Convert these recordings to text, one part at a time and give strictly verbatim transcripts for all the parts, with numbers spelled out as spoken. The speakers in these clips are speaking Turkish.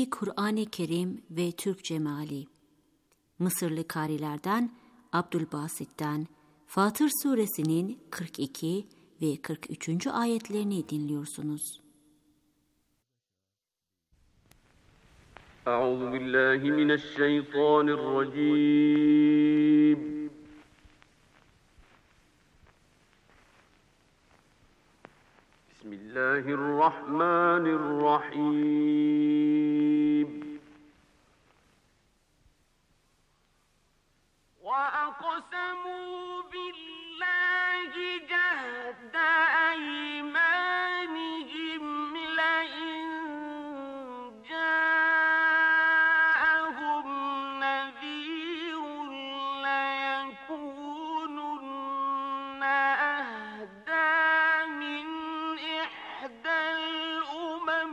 Tefsiri Kur'an-ı Kerim ve Türkçe Meali. Mısırlı karilerden Abdülbasit'ten Fatır Suresinin kırk iki ve kırk üçüncü ayetlerini dinliyorsunuz. Euzu billahi mineşşeytanirracim. Bismillahirrahmanirrahim. وَأَقْسَمُوا بِاللَّهِ جَهْدَ أَيْمَانِهِمْ لَئِن جَاءَهُمْ نَذِيرٌ لَيَكُونُنَّ أَهْدَىٰ مِنْ إِحْدَى الْأُمَمِ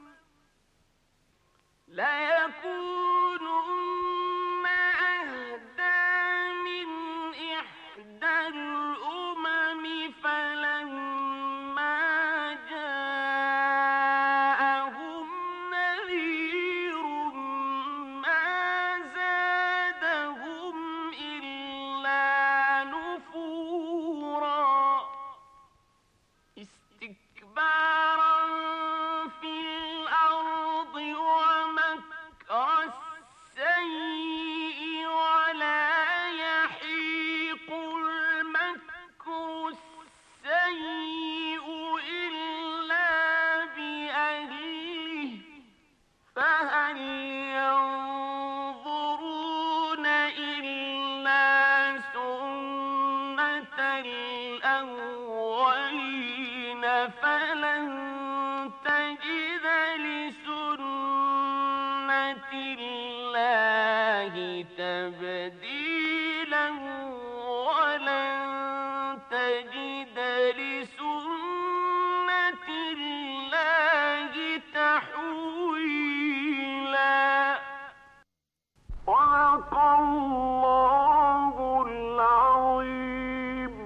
لَيَكُونُنَّ أَهْدَىٰ مِنْ إِحْدَى الْأُمَمِ فَلَمَّا جَاءَهُمْ نَذِيرٌ مَا زَادَهُمْ إِلَّا نُفُورًا اسْتِكْبَارًا فِي الْأَرْضِ وَمَكْرَ السَّيِّئِ وَلَا يَحِيقُ الْمَكْرُ السَّيِّئُ إِلَّا بِأَهْلِهِ فَهَلْ يَنظُرُونَ إِلَّا سُنَّتَ الْأَوَّلِينَ فَلَن تَجِدَ لِسُنَّتِ اللَّهِ تَبْدِيلًا وَلَن تَجِدَ لِسُنَّتِ اللَّهِ تَحْوِيلًا. صدق الله العظيم.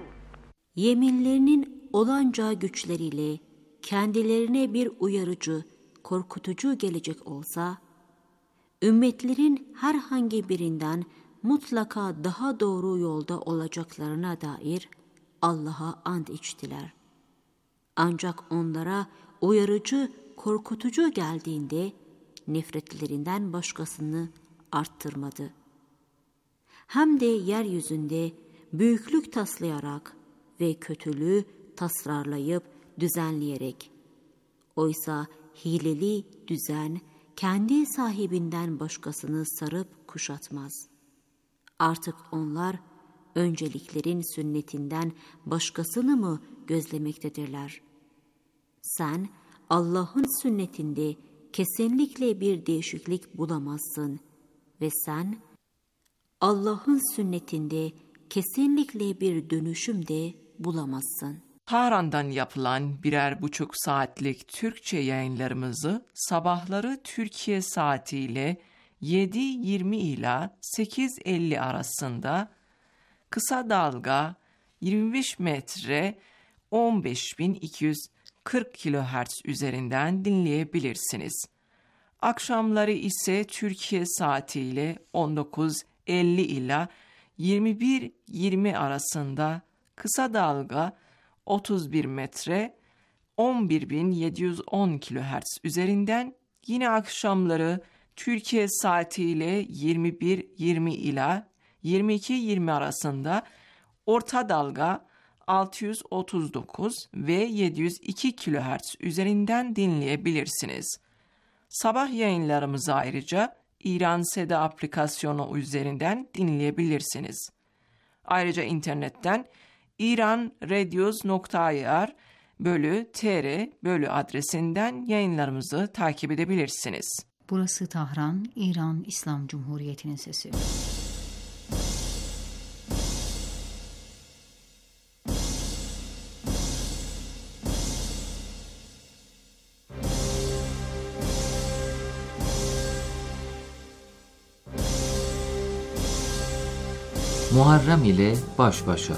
Yeminlerinin olanca güçleriyle kendilerine bir uyarıcı, korkutucu gelecek olsa, ümmetlerin herhangi birinden mutlaka daha doğru yolda olacaklarına dair Allah'a ant içtiler. Ancak onlara uyarıcı, korkutucu geldiğinde nefretlerinden başkasını arttırmadı. Hem de yeryüzünde büyüklük taslayarak ve kötülüğü tasarlayıp düzenleyerek. Oysa hileli düzen kendi sahibinden başkasını sarıp kuşatmaz. Artık onlar önceliklerin sünnetinden başkasını mı gözlemektedirler? Sen Allah'ın sünnetinde kesinlikle bir değişiklik bulamazsın ve sen Allah'ın sünnetinde kesinlikle bir dönüşüm de bulamazsın. Tahran'dan yapılan birer buçuk saatlik Türkçe yayınlarımızı sabahları Türkiye saatiyle yedi yirmi ila sekiz elli arasında kısa dalga yirmi beş metre on beş bin iki yüz kırk kilohertz üzerinden dinleyebilirsiniz. Akşamları ise Türkiye saatiyle on dokuz elli ila yirmi bir yirmi arasında kısa dalga otuz bir metre on bir bin yedi yüz on kilohertz üzerinden, yine akşamları Türkiye saatiyle yirmi bir yirmi ila yirmi iki yirmi arasında orta dalga altı yüz otuz dokuz ve yedi yüz iki kilohertz üzerinden dinleyebilirsiniz. Sabah yayınlarımızı ayrıca İran Seda aplikasyonu üzerinden dinleyebilirsiniz. Ayrıca internetten iranradios nokta ir bölü tr bölü adresinden yayınlarımızı takip edebilirsiniz. Burası Tahran, İran İslam Cumhuriyeti'nin sesi. Muharrem ile baş başa.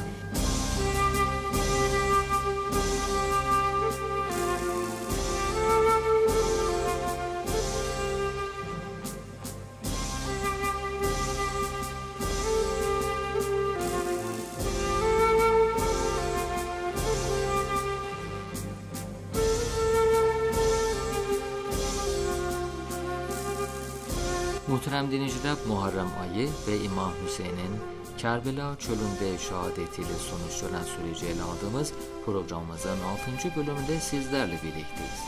Muhterem dinleyiciler, Muharrem ayı ve İmam Hüseyin'in Kerbela çölünde şehadetiyle sonuçlanan süreci ele aldığımız programımızın altıncı bölümünde sizlerle birlikteyiz.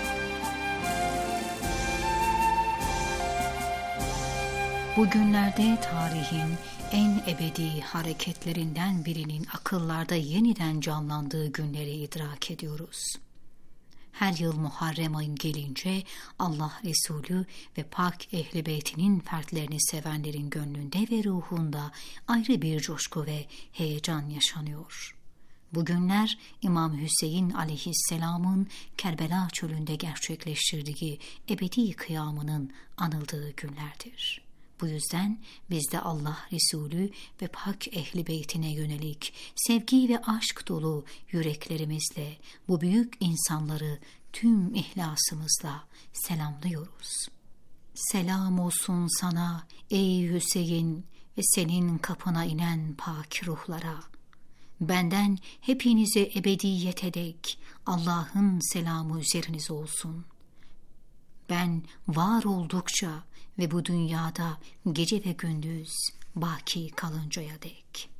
Bugünlerde tarihin en ebedi hareketlerinden birinin akıllarda yeniden canlandığı günleri idrak ediyoruz. Her yıl Muharrem ayı gelince Allah Resulü ve Pak Ehl-i Beyt'inin fertlerini sevenlerin gönlünde ve ruhunda ayrı bir coşku ve heyecan yaşanıyor. Bugünler İmam Hüseyin aleyhisselamın Kerbela çölünde gerçekleştirdiği ebedi kıyamının anıldığı günlerdir. Bu yüzden biz de Allah Resulü ve Pak Ehl-i Beytine yönelik sevgi ve aşk dolu yüreklerimizle bu büyük insanları tüm ihlasımızla selamlıyoruz. Selam olsun sana ey Hüseyin ve senin kapına inen pak ruhlara. Benden hepinize ebediyete dek Allah'ın selamı üzerinize olsun. Ben var oldukça ve bu dünyada gece ve gündüz baki kalıncaya dek.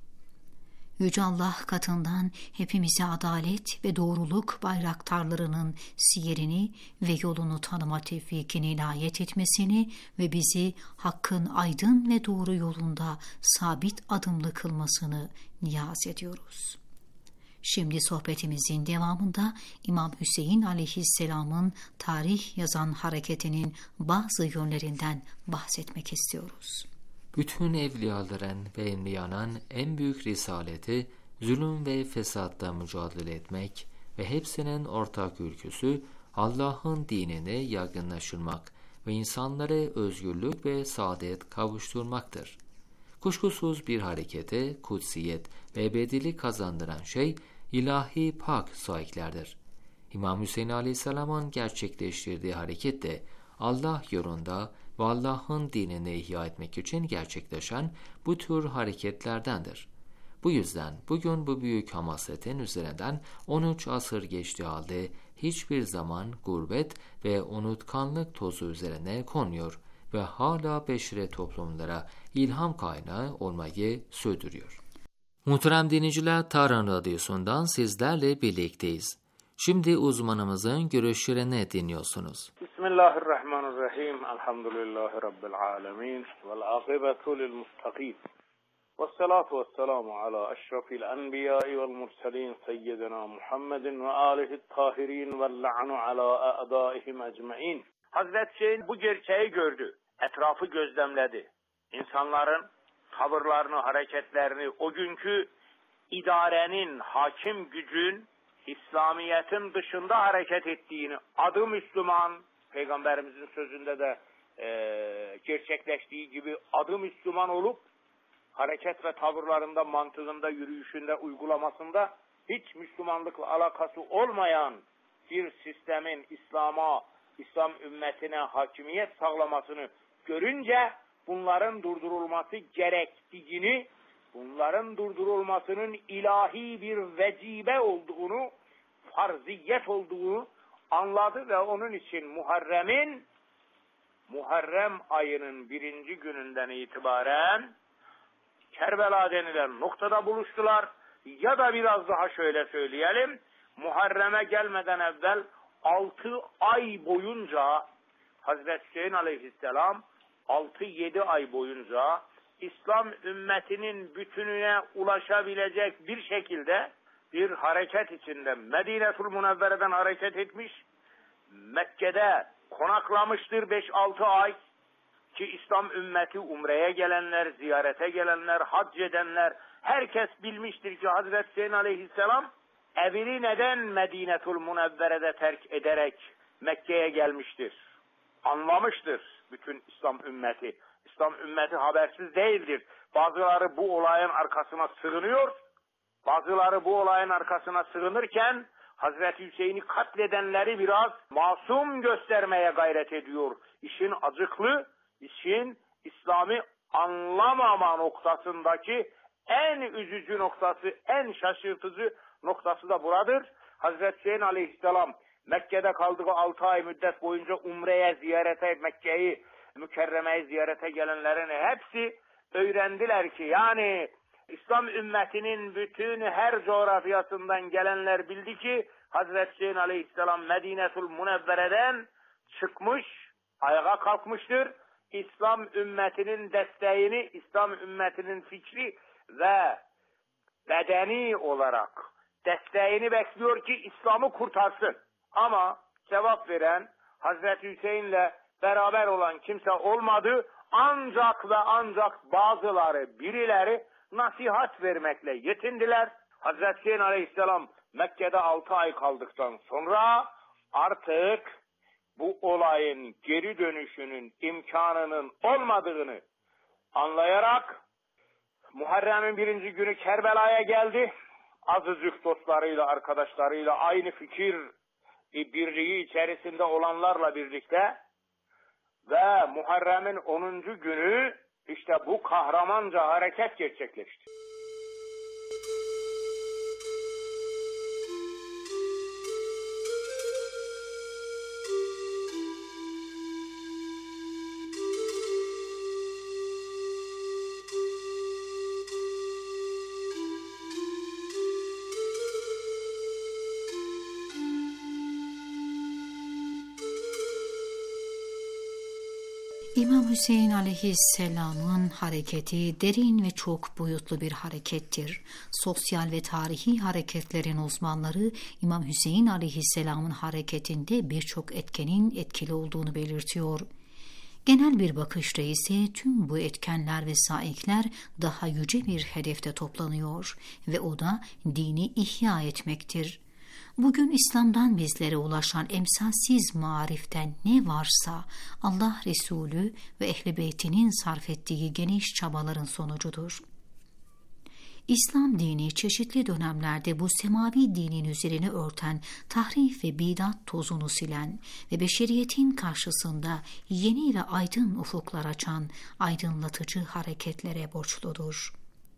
Yüce Allah katından hepimize adalet ve doğruluk bayraktarlarının siyerini ve yolunu tanıma tevfikini inayet etmesini ve bizi hakkın aydın ve doğru yolunda sabit adımlı kılmasını niyaz ediyoruz. Şimdi sohbetimizin devamında İmam Hüseyin aleyhisselamın tarih yazan hareketinin bazı yönlerinden bahsetmek istiyoruz. Bütün evliyaların ve enbiyanın en büyük risaleti zulüm ve fesatla mücadele etmek ve hepsinin ortak ülküsü Allah'ın dinine yaygınlaştırmak ve insanlara özgürlük ve saadet kavuşturmaktır. Kuşkusuz bir harekete kutsiyet ve ebedilik kazandıran şey ilahi pak saiklerdir. İmam Hüseyin Aleyhisselam'ın gerçekleştirdiği hareket de Allah yolunda ve Allah'ın dinini ihya etmek için gerçekleşen bu tür hareketlerdendir. Bu yüzden bugün bu büyük hamasetin üzerinden on üç asır geçtiği halde hiçbir zaman gurbet ve unutkanlık tozu üzerine konmuyor ve hala beşeri toplumlara ilham kaynağı olmayı sürdürüyor. Muhterem dinleyiciler, Tahran Radyosu'ndan sizlerle birlikteyiz. Şimdi uzmanımızın görüşlerini dinliyorsunuz. Bismillahirrahmanirrahim. Elhamdülillahi Rabbil alemin. Vel akibetu lil muttaqin. Vessalatu vesselamu ala eşrafil enbiyai vel murselin seyyidina Muhammedin ve alihi tahirin vel la'nu ala a'daihim ecmain. Hazreti Hüseyin bu gerçeği gördü. Etrafı gözlemledi. İnsanların tavırlarını, hareketlerini, o günkü idarenin, hakim gücün İslamiyet'in dışında hareket ettiğini, adı Müslüman, Peygamberimizin sözünde de e, gerçekleştiği gibi adı Müslüman olup hareket ve tavırlarında, mantığında, yürüyüşünde, uygulamasında hiç Müslümanlıkla alakası olmayan bir sistemin İslam'a, İslam ümmetine hakimiyet sağlamasını görünce bunların durdurulması gerektiğini, bunların durdurulmasının ilahi bir vecibe olduğunu, farziyet olduğunu anladı ve onun için Muharrem'in, Muharrem ayının birinci gününden itibaren Kerbela denilen noktada buluştular. Ya da biraz daha şöyle söyleyelim, Muharrem'e gelmeden evvel altı ay boyunca Hazreti Hüseyin aleyhisselam altı yedi ay boyunca İslam ümmetinin bütününe ulaşabilecek bir şekilde bir hareket içinde Medine-tül Münevvere'den hareket etmiş, Mekke'de konaklamıştır beş altı ay ki İslam ümmeti umreye gelenler, ziyarete gelenler, hac edenler, herkes bilmiştir ki Hazreti Hüseyin aleyhisselam evini neden Medine-tül Münevvere'de terk ederek Mekke'ye gelmiştir. Anlamıştır bütün İslam ümmeti. İslam ümmeti habersiz değildir. Bazıları bu olayın arkasına sığınıyor. Bazıları bu olayın arkasına sığınırken Hazreti Hüseyin'i katledenleri biraz masum göstermeye gayret ediyor. İşin acıklı, işin İslam'ı anlamama noktasındaki en üzücü noktası, en şaşırtıcı noktası da buradır. Hazreti Hüseyin aleyhisselam Mekke'de kaldığı altı ay müddet boyunca umreye, ziyarete Mekke'yi mükerremeyi ziyarete gelenlerin hepsi öğrendiler ki yani İslam ümmetinin bütün her coğrafyasından gelenler bildi ki Hazreti Hüseyin Aleyhisselam Medinetul Munevvere'den çıkmış, ayağa kalkmıştır. İslam ümmetinin desteğini, İslam ümmetinin fikri ve bedeni olarak desteğini bekliyor ki İslam'ı kurtarsın. Ama cevap veren Hazreti Hüseyin'le beraber olan kimse olmadı. Ancak ve ancak bazıları, birileri nasihat vermekle yetindiler. Hazreti Hüseyin Aleyhisselam Mekke'de altı ay kaldıktan sonra artık bu olayın geri dönüşünün imkanının olmadığını anlayarak Muharrem'in birinci günü Kerbela'ya geldi. Azıcık dostlarıyla, arkadaşlarıyla aynı fikir birliği içerisinde olanlarla birlikte ve Muharrem'in onuncu günü işte bu kahramanca hareket gerçekleşti. İmam Hüseyin aleyhisselamın hareketi derin ve çok boyutlu bir harekettir. Sosyal ve tarihi hareketlerin uzmanları İmam Hüseyin aleyhisselamın hareketinde birçok etkenin etkili olduğunu belirtiyor. Genel bir bakışta ise tüm bu etkenler ve saikler daha yüce bir hedefte toplanıyor ve o da dini ihya etmektir. Bugün İslam'dan bizlere ulaşan emsalsiz mariften ne varsa Allah Resulü ve Ehl-i Beyt'inin sarf ettiği geniş çabaların sonucudur. İslam dini çeşitli dönemlerde bu semavi dinin üzerine örten tahrif ve bidat tozunu silen ve beşeriyetin karşısında yeni ve aydın ufuklar açan aydınlatıcı hareketlere borçludur.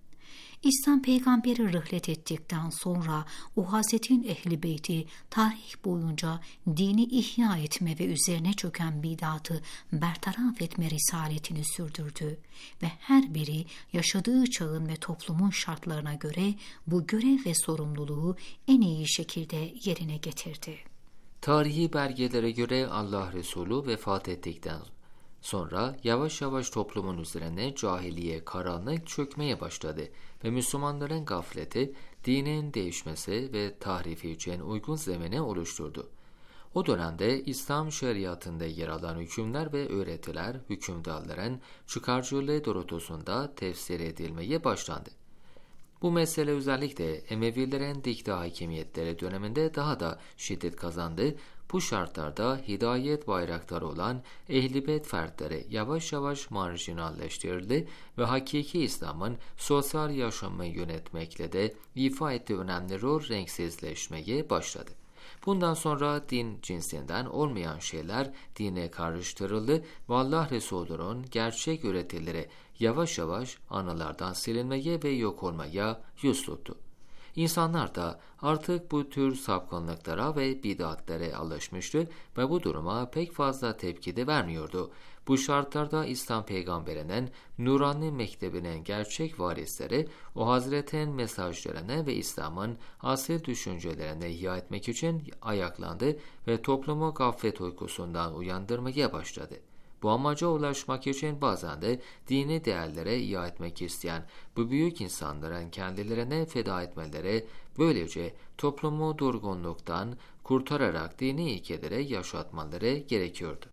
İslam peygamberi rihlet ettikten sonra o Hazretin Ehl-i Beyti tarih boyunca dini ihya etme ve üzerine çöken bidatı bertaraf etme risaletini sürdürdü ve her biri yaşadığı çağın ve toplumun şartlarına göre bu görev ve sorumluluğu en iyi şekilde yerine getirdi. Tarihi belgelere göre Allah Resulü vefat ettikten sonra yavaş yavaş toplumun üzerine cahiliye, karanlık çökmeye başladı ve Müslümanların gafleti, dinin değişmesi ve tahrifi için uygun zemini oluşturdu. O dönemde İslam şeriatında yer alan hükümler ve öğretiler hükümdarların çıkarcılığı doğrultusunda tefsir edilmeye başlandı. Bu mesele özellikle Emevilerin dikta hakimiyetleri döneminde daha da şiddet kazandı. Bu şartlarda hidayet bayrakları olan Ehl-i Beyt fertleri yavaş yavaş marjinalleştirildi ve hakiki İslam'ın sosyal yaşamı yönetmekle de ifa ettiği önemli rol renksizleşmeye başladı. Bundan sonra din cinsinden olmayan şeyler dine karıştırıldı ve Allah Resulü'nün gerçek öğretileri yavaş yavaş anılardan silinmeye ve yok olmaya yüz tuttu. İnsanlar da artık bu tür sapkınlıklara ve bid'atlere alışmıştı ve bu duruma pek fazla tepki de vermiyordu. Bu şartlarda İslam peygamberinin nurani mektebinin gerçek varisleri o Hazretin mesajlarını ve İslam'ın asıl düşüncelerini ihya etmek için ayaklandı ve toplumu gaflet uykusundan uyandırmaya başladı. Bu amaca ulaşmak için bazen de dini değerlere ihya etmek isteyen bu büyük insanların kendilerine feda etmeleri, böylece toplumu durgunluktan kurtararak dini ilkelere yaşatmaları gerekiyordu.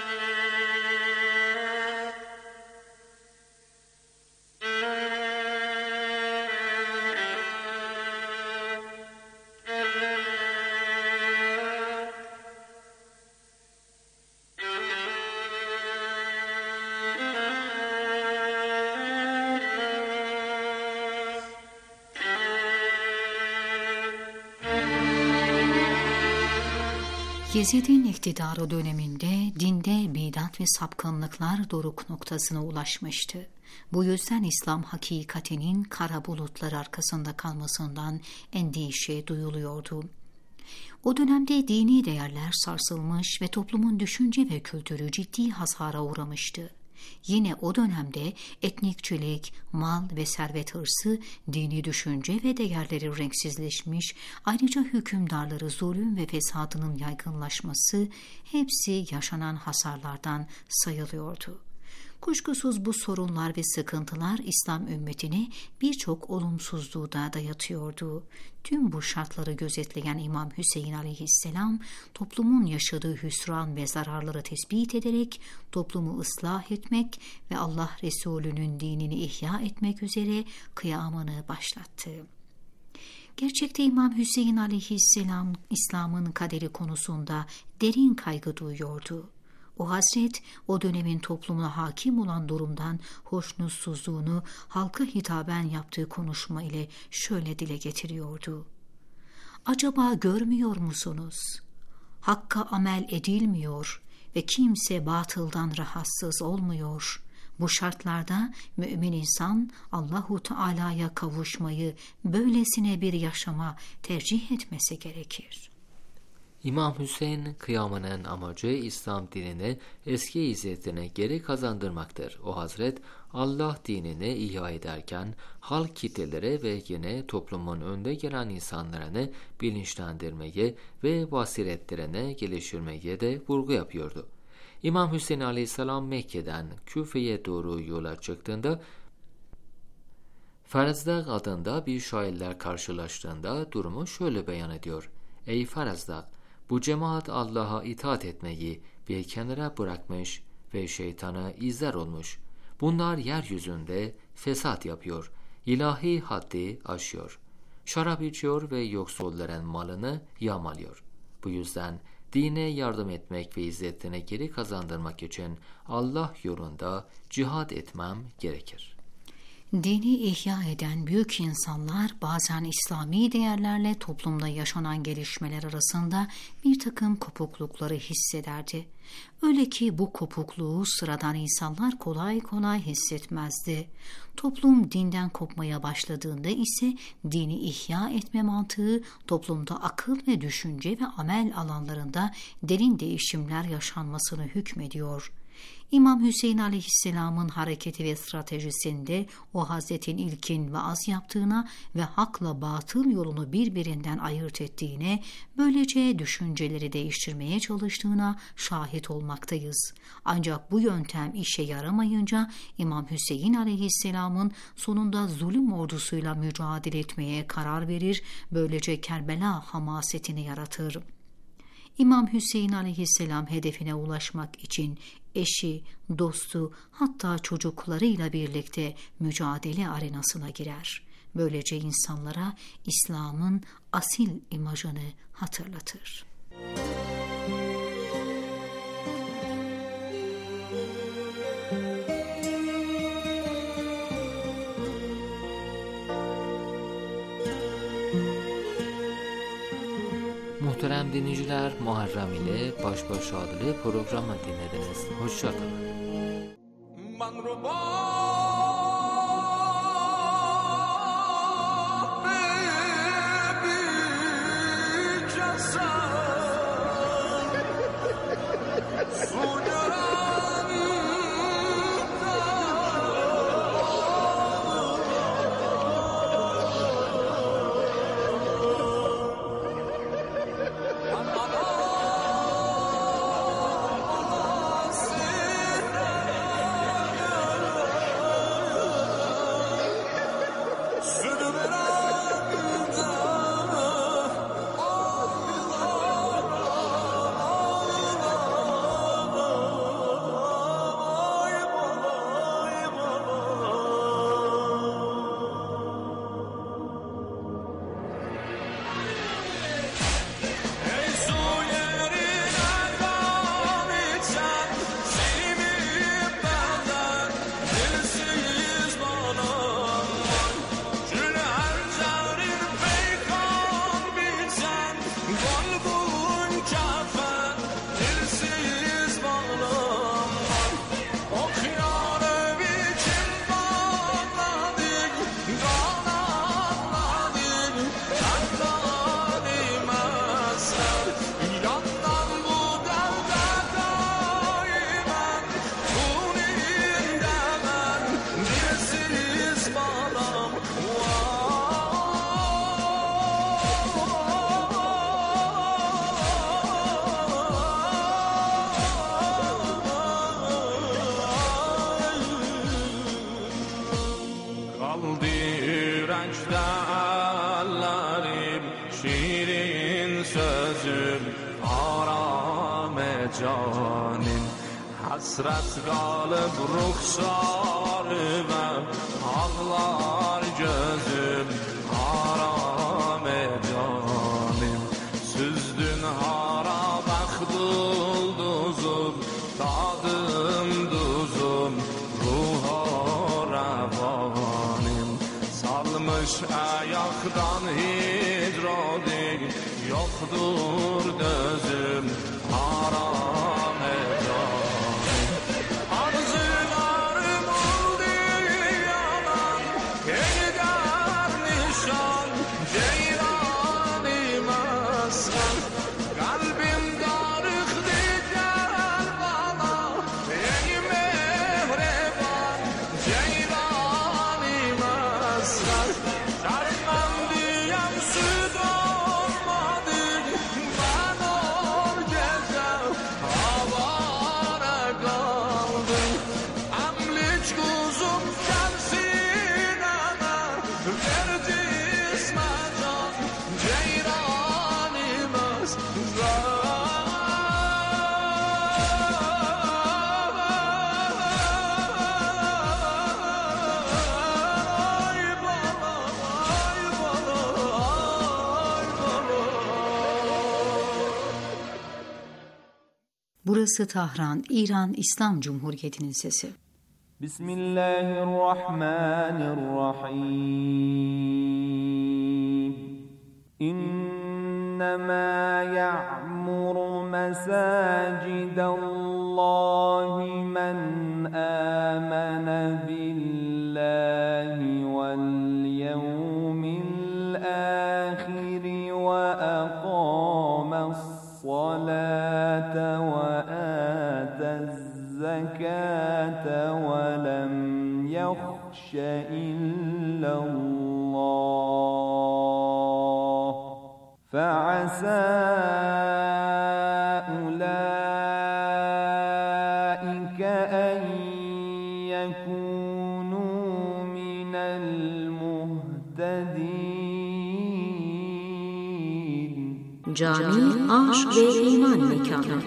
Yezid'in iktidarı döneminde dinde bidat ve sapkınlıklar doruk noktasına ulaşmıştı. Bu yüzden İslam hakikatinin kara bulutlar arkasında kalmasından endişe duyuluyordu. O dönemde dini değerler sarsılmış ve toplumun düşünce ve kültürü ciddi hasara uğramıştı. Yine o dönemde etnikçilik, mal ve servet hırsı, dini düşünce ve değerleri renksizleşmiş, ayrıca hükümdarları zulüm ve fesadının yaygınlaşması hepsi yaşanan hasarlardan sayılıyordu. Kuşkusuz bu sorunlar ve sıkıntılar İslam ümmetine birçok olumsuzluğu da dayatıyordu. Tüm bu şartları gözetleyen İmam Hüseyin aleyhisselam, toplumun yaşadığı hüsran ve zararları tespit ederek toplumu ıslah etmek ve Allah Resulü'nün dinini ihya etmek üzere kıyamını başlattı. Gerçekte İmam Hüseyin aleyhisselam İslam'ın kaderi konusunda derin kaygı duyuyordu. O Hazret, o dönemin toplumuna hakim olan durumdan hoşnutsuzluğunu halka hitaben yaptığı konuşma ile şöyle dile getiriyordu. Acaba görmüyor musunuz? Hakka amel edilmiyor ve kimse batıldan rahatsız olmuyor. Bu şartlarda mümin insan Allahu Teala'ya kavuşmayı, böylesine bir yaşama tercih etmesi gerekir. İmam Hüseyin kıyamının amacı İslam dinine eski izzetine geri kazandırmaktır. O Hazret Allah dinini ihya ederken halk kitlelere ve yine toplumun önde gelen insanlarını bilinçlendirmeye ve basiretlerine geliştirmeye de vurgu yapıyordu. İmam Hüseyin aleyhisselam Mekke'den Küfe'ye doğru yola çıktığında Farazdağ adında bir şairler karşılaştığında durumu şöyle beyan ediyor. Ey Farazdağ! Bu cemaat Allah'a itaat etmeyi bir kenara bırakmış ve şeytana izler olmuş. Bunlar yeryüzünde fesat yapıyor, ilahi haddi aşıyor. Şarap içiyor ve yoksulların malını yağmalıyor. Bu yüzden dine yardım etmek ve izzetine geri kazandırmak için Allah yolunda cihad etmem gerekir. Dini ihya eden büyük insanlar bazen İslami değerlerle toplumda yaşanan gelişmeler arasında bir takım kopuklukları hissederdi. Öyle ki bu kopukluğu sıradan insanlar kolay kolay hissetmezdi. Toplum dinden kopmaya başladığında ise dini ihya etme mantığı toplumda akıl ve düşünce ve amel alanlarında derin değişimler yaşanmasını hükmediyor. İmam Hüseyin aleyhisselamın hareketi ve stratejisinde o Hazretin ilkin vaaz yaptığına ve hakla batıl yolunu birbirinden ayırt ettiğine, böylece düşünceleri değiştirmeye çalıştığına şahit olmaktayız. Ancak bu yöntem işe yaramayınca İmam Hüseyin aleyhisselamın sonunda zulüm ordusuyla mücadele etmeye karar verir, böylece Kerbela hamasetini yaratır. İmam Hüseyin aleyhisselam hedefine ulaşmak için eşi, dostu, hatta çocuklarıyla birlikte mücadele arenasına girer. Böylece insanlara İslam'ın asil imajını hatırlatır. Muhterem dinleyiciler, Muharrem ile Baş Başa adlı programı dinlediniz. Hoşça kalın. çaldı yürekte ellerim, şirin sözüm arame canim. Hasret kalıp ruhsarıma ağlar gözüm arame canim. Süzdün hara baktılduzum, tadım duzum ruha revanim. Salmış ayaktan hidrodik, yoktur dözüm arame canim. Arzularım oldu yalan, eder nişan ceyranim aslan. Kalbim darıktı gel bana, ey mehreban ceyranim aslan. Sarmam diyem süt olmadı, ben ol gece havara kaldım. Emlik kuzum gelsin ana, ver cisme can ceyranim aslan. Ay bana, ay bana, ay bana. Burası Tahran, İran İslam Cumhuriyeti'nin sesi. Bismillahirrahmanirrahim. İnnemâ ya'muru mesâcidallâhi men âmene billahi vel yevmil âhiri ve aqâmes salâte ve âtez zekâte ve lem yakhşe illallah fe'asâ ulaîke en yekûnû minel muhtedîn. Cami, aşk ve iman mekanı.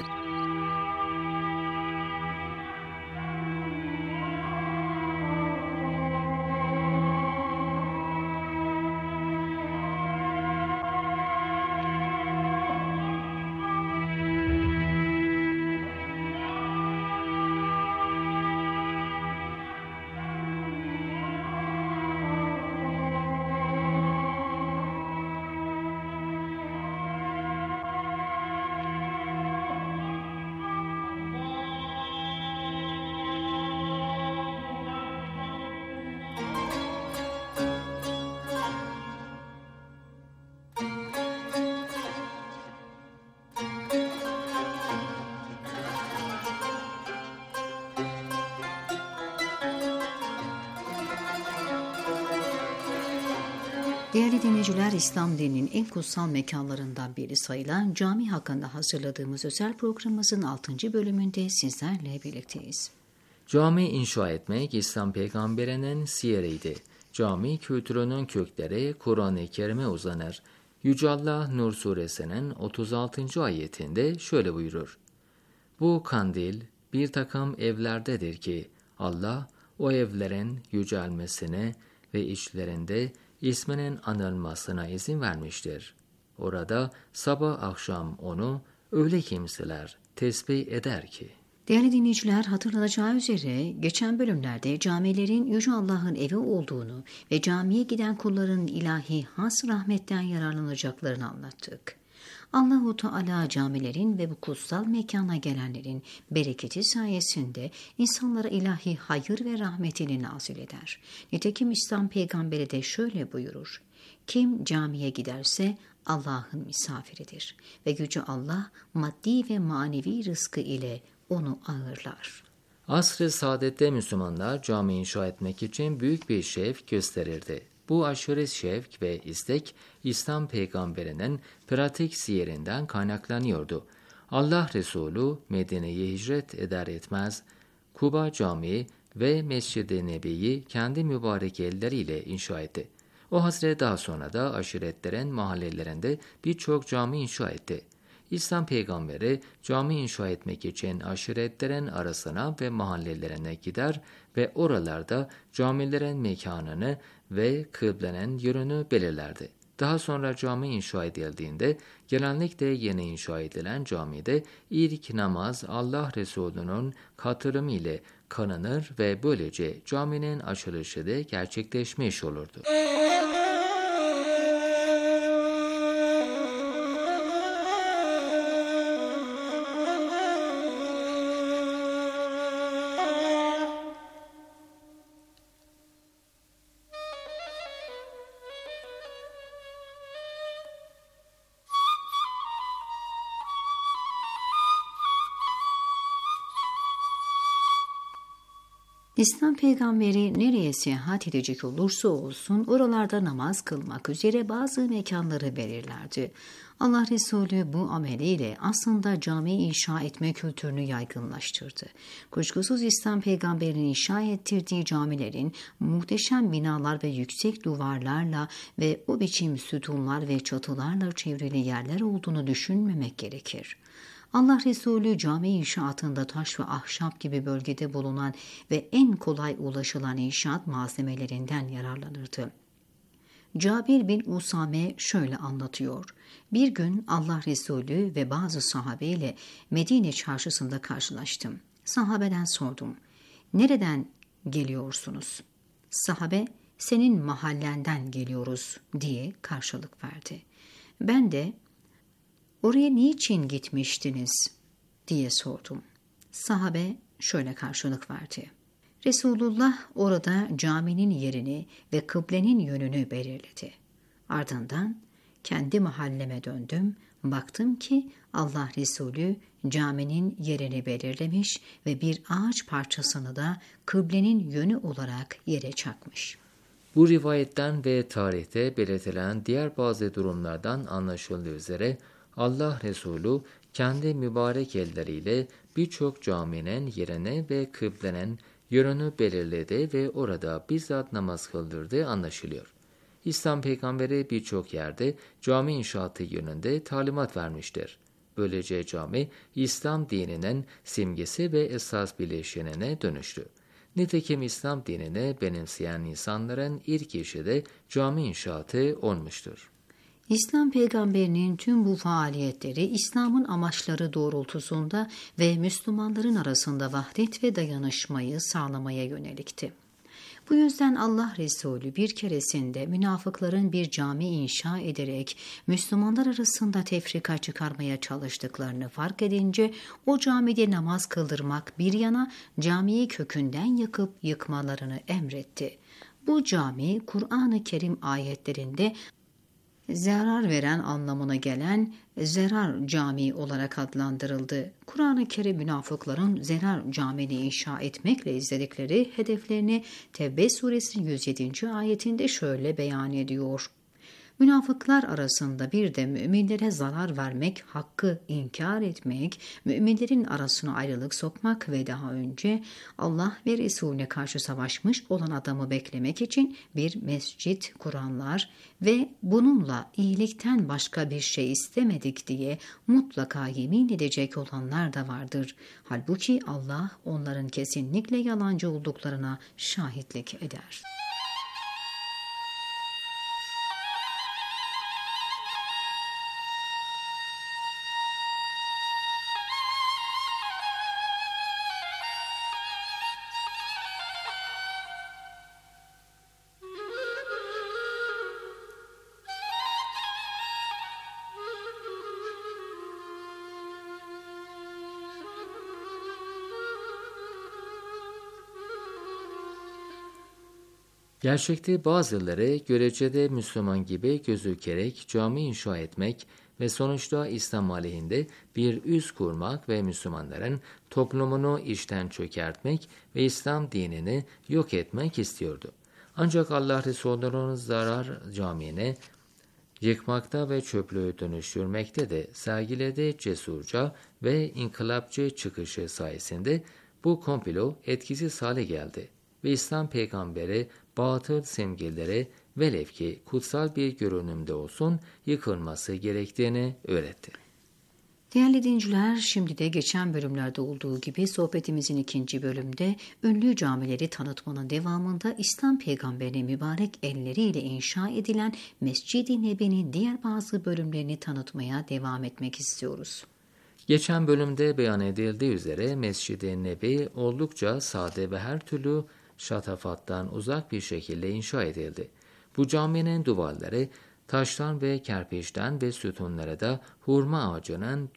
Değerli dinleyiciler, İslam dininin en kutsal mekanlarından biri sayılan cami hakkında hazırladığımız özel programımızın altıncı bölümünde sizlerle birlikteyiz. Cami inşa etmek İslam peygamberinin siyeriydi. Cami kültürünün kökleri Kur'an-ı Kerim'e uzanır. Yüce Allah Nur suresinin otuz altıncı ayetinde şöyle buyurur: Bu kandil bir takım evlerdedir ki Allah o evlerin yücelmesine ve içlerinde isminin anılmasına izin vermiştir. Orada sabah akşam onu öyle kimseler tesbih eder ki. Değerli dinleyiciler, hatırlanacağı üzere geçen bölümlerde camilerin Yüce Allah'ın evi olduğunu ve camiye giden kulların ilahi has rahmetten yararlanacaklarını anlattık. Allah-u Teala camilerin ve bu kutsal mekana gelenlerin bereketi sayesinde insanlara ilahi hayır ve rahmetini nazil eder. Nitekim İslam peygamberi de şöyle buyurur: Kim camiye giderse Allah'ın misafiridir ve Yüce Allah maddi ve manevi rızkı ile onu ağırlar. Asr-ı saadette Müslümanlar cami inşa etmek için büyük bir şevk gösterirdi. Bu aşırı şevk ve istek İslam peygamberinin pratik siyerinden kaynaklanıyordu. Allah Resulü Medine'ye hicret eder etmez Kuba Camii ve Mescid-i Nebi'yi kendi mübarek elleriyle inşa etti. O Hazret daha sonra da aşiretlerin mahallelerinde birçok cami inşa etti. İslam peygamberi cami inşa etmek için aşiretlerin arasına ve mahallelerine gider ve oralarda camilerin mekanını ve kıblenin yönünü belirlerdi. Daha sonra cami inşa edildiğinde genellikle yeni inşa edilen camide ilk namaz Allah Resulü'nün katırımı ile kılınır ve böylece caminin açılışı da gerçekleşmiş olurdu. İslam peygamberi nereye seyahat edecek olursa olsun oralarda namaz kılmak üzere bazı mekanları belirlerdi. Allah Resulü bu ameliyle aslında cami inşa etme kültürünü yaygınlaştırdı. Kuşkusuz İslam peygamberinin inşa ettirdiği camilerin muhteşem binalar ve yüksek duvarlarla ve o biçim sütunlar ve çatılarla çevrili yerler olduğunu düşünmemek gerekir. Allah Resulü cami inşaatında taş ve ahşap gibi bölgede bulunan ve en kolay ulaşılan inşaat malzemelerinden yararlanırdı. Cabir bin Usame şöyle anlatıyor. Bir gün Allah Resulü ve bazı sahabeyle Medine çarşısında karşılaştım. Sahabeden sordum. Nereden geliyorsunuz? Sahabe, senin mahallenden geliyoruz diye karşılık verdi. Ben de, oraya niçin gitmiştiniz diye sordum. Sahabe şöyle karşılık verdi. Resulullah orada caminin yerini ve kıblenin yönünü belirledi. Ardından kendi mahalleme döndüm, baktım ki Allah Resulü caminin yerini belirlemiş ve bir ağaç parçasını da kıblenin yönü olarak yere çakmış. Bu rivayetten ve tarihte belirtilen diğer bazı durumlardan anlaşıldığı üzere Allah Resulü kendi mübarek elleriyle birçok caminin yerine ve kıblenin yönünü belirledi ve orada bizzat namaz kıldırdığı anlaşılıyor. İslam peygamberi birçok yerde cami inşaatı yönünde talimat vermiştir. Böylece cami İslam dininin simgesi ve esas bileşenine dönüştü. Nitekim İslam dinini benimseyen insanların ilk işi de cami inşaatı olmuştur. İslam peygamberinin tüm bu faaliyetleri İslam'ın amaçları doğrultusunda ve Müslümanların arasında vahdet ve dayanışmayı sağlamaya yönelikti. Bu yüzden Allah Resulü bir keresinde münafıkların bir cami inşa ederek Müslümanlar arasında tefrika çıkarmaya çalıştıklarını fark edince o camide namaz kıldırmak bir yana camiyi kökünden yakıp yıkmalarını emretti. Bu cami Kur'an-ı Kerim ayetlerinde zarar veren anlamına gelen Zerar Camii olarak adlandırıldı. Kur'an-ı Kerim münafıkların Zerar Camii'ni inşa etmekle izledikleri hedeflerini Tevbe suresi yüz yedinci ayetinde şöyle beyan ediyor. Münafıklar arasında bir de müminlere zarar vermek, hakkı inkar etmek, müminlerin arasına ayrılık sokmak ve daha önce Allah ve Resulüne karşı savaşmış olan adamı beklemek için bir mescit kuranlar ve bununla iyilikten başka bir şey istemedik diye mutlaka yemin edecek olanlar da vardır. Halbuki Allah onların kesinlikle yalancı olduklarına şahitlik eder. Gerçekte bazıları görecede Müslüman gibi gözükerek cami inşa etmek ve sonuçta İslam aleyhinde bir üs kurmak ve Müslümanların toplumunu içten çökertmek ve İslam dinini yok etmek istiyordu. Ancak Allah Resulü'nün zarar camini yıkmakta ve çöplüğe dönüştürmekte de sergilediği cesurca ve inkılapçı çıkışı sayesinde Bu komplo etkisiz hale geldi ve İslam peygamberi batıl simgelere velev ki kutsal bir görünümde olsun yıkılması gerektiğini öğretti. Değerli dinciler, şimdi de geçen bölümlerde olduğu gibi sohbetimizin ikinci bölümde ünlü camileri tanıtmanın devamında İslam peygamberinin mübarek elleriyle inşa edilen Mescid-i Nebi'nin diğer bazı bölümlerini tanıtmaya devam etmek istiyoruz. Geçen bölümde beyan edildiği üzere Mescid-i Nebi oldukça sade ve her türlü şatafattan uzak bir şekilde inşa edildi. Bu caminin duvarları taştan ve kerpiçten ve sütunlara da hurma ağacının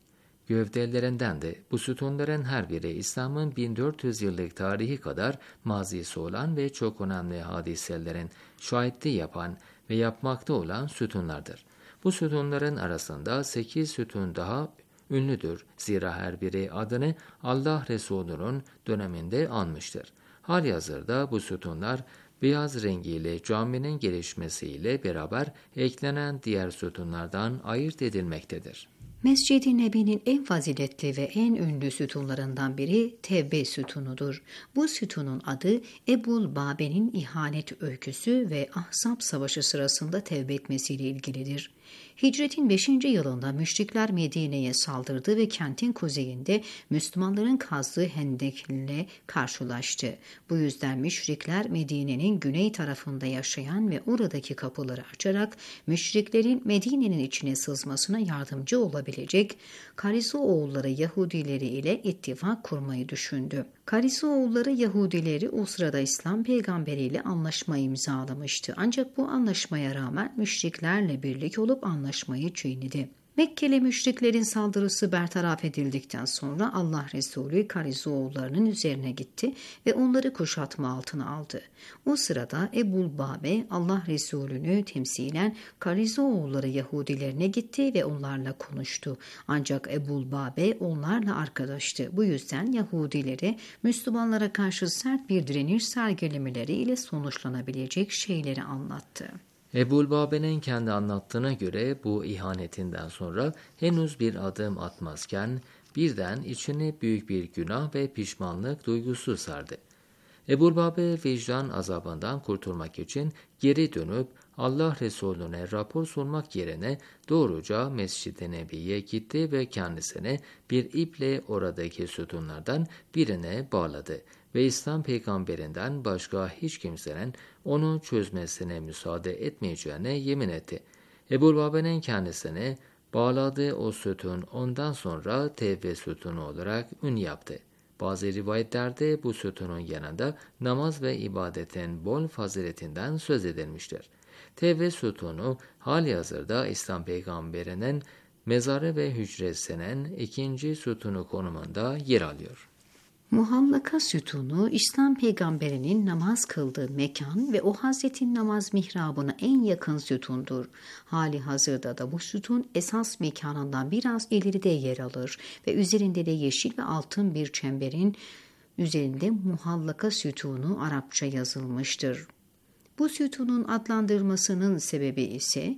gövdelerindendi. Bu sütunların her biri İslam'ın bin dört yüz yıllık tarihi kadar mazisi olan ve çok önemli hadiselerin şahitliği yapan ve yapmakta olan sütunlardır. Bu sütunların arasında sekiz sütun daha ünlüdür. Zira her biri adını Allah Resulü'nün döneminde almıştır. Halihazırda bu sütunlar beyaz rengiyle caminin gelişmesiyle beraber eklenen diğer sütunlardan ayırt edilmektedir. Mescid-i Nebi'nin en faziletli ve en ünlü sütunlarından biri Tevbe sütunudur. Bu sütunun adı Ebul Babe'nin ihanet öyküsü ve Ahzab Savaşı sırasında tevbe etmesiyle ilgilidir. Hicretin beşinci yılında müşrikler Medine'ye saldırdı ve kentin kuzeyinde Müslümanların kazdığı hendekle karşılaştı. Bu yüzden müşrikler Medine'nin güney tarafında yaşayan ve oradaki kapıları açarak müşriklerin Medine'nin içine sızmasına yardımcı olabilecek Kariso oğulları Yahudileri ile ittifak kurmayı düşündü. Kariso oğulları Yahudileri o sırada İslam peygamberiyle anlaşma imzalamıştı. Ancak bu anlaşmaya rağmen müşriklerle birlik olup anlaşmayı çiğnedi. Mekkeli müşriklerin saldırısı bertaraf edildikten sonra Allah Resulü Karizoğullarının üzerine gitti ve onları kuşatma altına aldı. O sırada Ebul Babe Allah Resulü'nü temsilen Karizoğulları Yahudilerine gitti ve onlarla konuştu. Ancak Ebul Babe onlarla arkadaştı. Bu yüzden Yahudilere Müslümanlara karşı sert bir direniş sergilemeleri ile sonuçlanabilecek şeyleri anlattı. Ebul Babe'nin kendi anlattığına göre bu ihanetinden sonra henüz bir adım atmazken birden içini büyük bir günah ve pişmanlık duygusu sardı. Ebul Babe vicdan azabından kurtulmak için geri dönüp Allah Resulüne rapor sunmak yerine doğruca Mescid-i Nebi'ye gitti ve kendisine bir iple oradaki sütunlardan birine bağladı ve İslam peygamberinden başka hiç kimsenin onu çözmesine müsaade etmeyeceğine yemin etti. Ebul Babe'nin kendisine bağladığı o sütun ondan sonra tevbe sütunu olarak ün yaptı. Bazı rivayetlerde bu sütunun yanında namaz ve ibadetin bol faziletinden söz edilmiştir. Tevbe sütunu halihazırda İslam peygamberinin mezarı ve hücresinin ikinci sütunu konumunda yer alıyor. Muhallaka sütunu İslam peygamberinin namaz kıldığı mekan ve o Hazretin namaz mihrabına en yakın sütundur. Hali hazırda da bu sütun esas mekanından biraz ileride yer alır ve üzerinde de yeşil ve altın bir çemberin üzerinde muhallaka sütunu Arapça yazılmıştır. Bu sütunun adlandırmasının sebebi ise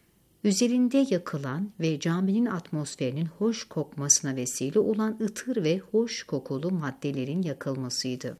üzerinde yakılan ve caminin atmosferinin hoş kokmasına vesile olan ıtır ve hoş kokulu maddelerin yakılmasıydı.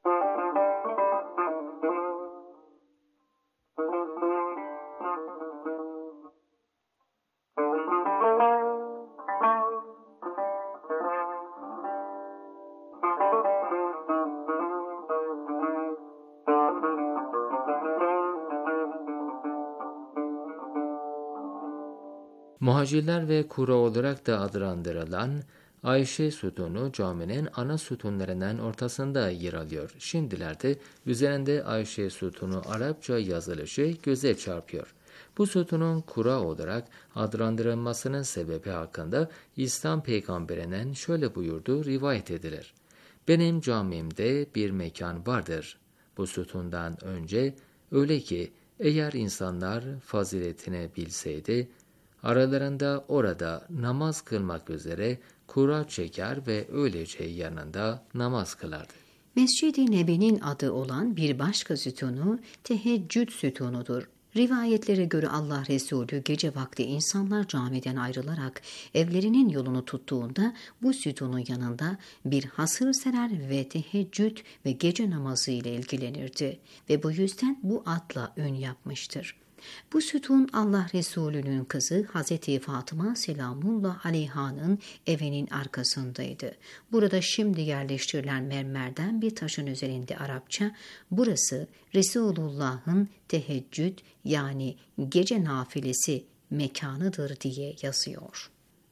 Muhacirler ve kura olarak da adlandırılan Ayşe sütunu caminin ana sütunlarının ortasında yer alıyor. Şimdilerde üzerinde Ayşe sütunu Arapça yazılışı göze çarpıyor. Bu sütunun kura olarak adlandırılmasının sebebi hakkında İslam peygamberinin şöyle buyurduğu rivayet edilir. Benim camimde bir mekan vardır. Bu sütundan önce öyle ki eğer insanlar faziletini bilseydi, aralarında orada namaz kılmak üzere kura çeker ve öylece yanında namaz kılardı. Mescid-i Nebi'nin adı olan bir başka sütunu teheccüd sütunudur. Rivayetlere göre Allah Resulü gece vakti insanlar camiden ayrılarak evlerinin yolunu tuttuğunda bu sütunun yanında bir hasır serer ve teheccüd ve gece namazı ile ilgilenirdi ve bu yüzden bu adla ün yapmıştır. Bu sütun Allah Resulü'nün kızı Hazreti Fatıma selamullah aleyhanın evinin arkasındaydı. Burada şimdi yerleştirilen mermerden bir taşın üzerinde Arapça burası Resulullah'ın teheccüd yani gece nafilesi mekanıdır diye yazıyor.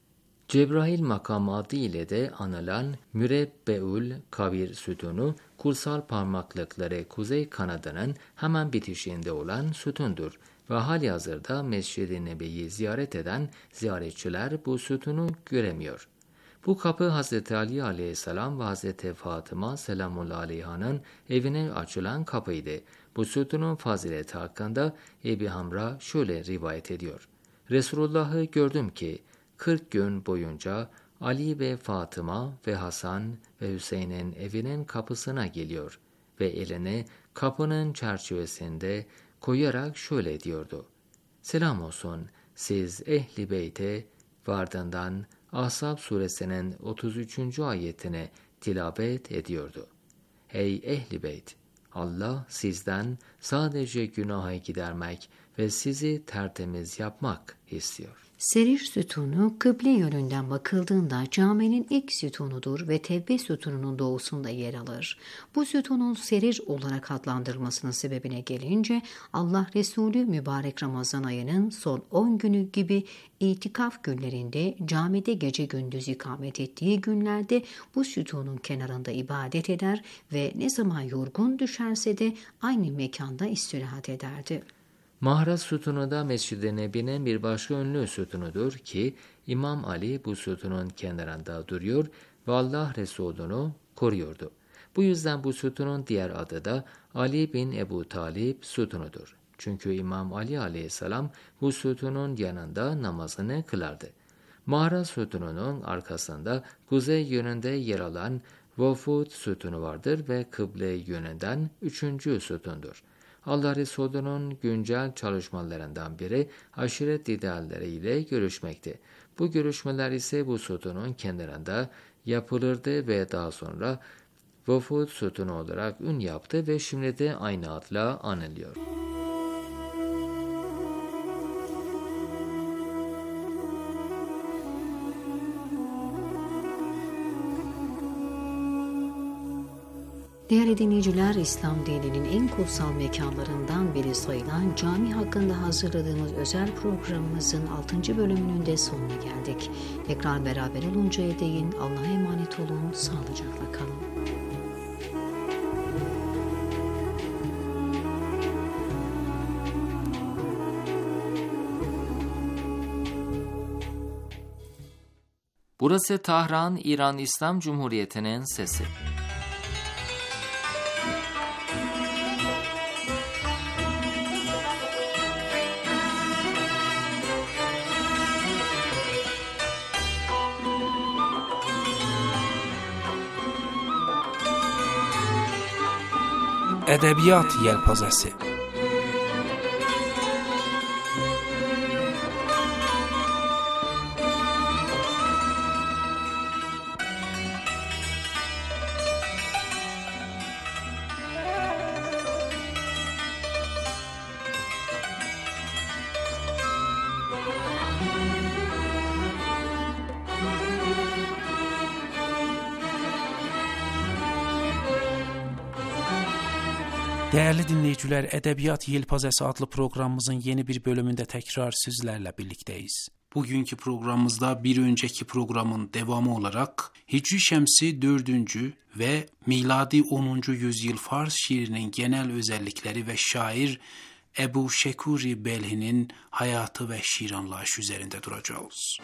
Cebrail makamı adı ile de anılan Mürebbeül Kavir sütunu, kursal parmaklıkları kuzey kanadının hemen bitişinde olan sütundur ve halihazırda Mescid-i Nebi'yi ziyaret eden ziyaretçiler bu sütunu göremiyor. Bu kapı Hazreti Ali aleyhisselam ve Hazreti Fatıma selamullah aleyhanın evine açılan kapıydı. Bu sütunun fazileti hakkında Ebi Hamra şöyle rivayet ediyor. Resulullah'ı gördüm ki kırk gün boyunca Ali ve Fatıma ve Hasan ve Hüseyin'in evinin kapısına geliyor ve elini kapının çerçevesinde koyarak şöyle diyordu. Selam olsun siz ehli beyte ve ardından Ahzab suresinin otuz üçüncü ayetini tilavet ediyordu. Ey ehli beyt! Allah sizden sadece günahı gidermek ve sizi tertemiz yapmak istiyor. Serir sütunu kıble yönünden bakıldığında caminin ilk sütunudur ve tevbe sütununun doğusunda yer alır. Bu sütunun serir olarak adlandırılmasının sebebine gelince Allah Resulü mübarek Ramazan ayının son on günü gibi itikaf günlerinde camide gece gündüz ikamet ettiği günlerde bu sütunun kenarında ibadet eder ve ne zaman yorgun düşerse de aynı mekanda istirahat ederdi. Mahraz sütunu da Mescid-i Nebi'nin bir başka ünlü sütunudur ki İmam Ali bu sütunun kenarında duruyor ve Allah Resulü'nü koruyordu. Bu yüzden bu sütunun diğer adı da Ali bin Ebu Talib sütunudur. Çünkü İmam Ali aleyhisselam bu sütunun yanında namazını kılardı. Mahraz sütununun arkasında kuzey yönünde yer alan Vafud sütunu vardır ve kıble yönünden üçüncü sütundur. Allah Resulü'nün güncel çalışmalarından biri aşiret liderleriyle görüşmekti. Bu görüşmeler ise bu sütunun kenarında yapılırdı ve daha sonra Vafud sütunu olarak ün yaptı ve şimdi de aynı adla anılıyor. Değerli dinleyiciler, İslam dininin en kutsal mekanlarından biri sayılan cami hakkında hazırladığımız özel programımızın altıncı bölümünün de sonuna geldik. Tekrar beraber oluncaya değin Allah'a emanet olun, sağlıcakla kalın. Burası Tahran, İran İslam Cumhuriyeti'nin sesi. Edebiyat Yelpazesi. Değerli dinleyiciler, Edebiyat Yelpazesi adlı programımızın yeni bir bölümünde tekrar sizlerle birlikteyiz. Bugünkü programımızda bir önceki programın devamı olarak Hicri Şemsi dördüncü ve miladi onuncu yüzyıl Fars şiirinin genel özellikleri ve şair Ebu Şekuri Belhi'nin hayatı ve şiir anlayışı üzerinde duracağız.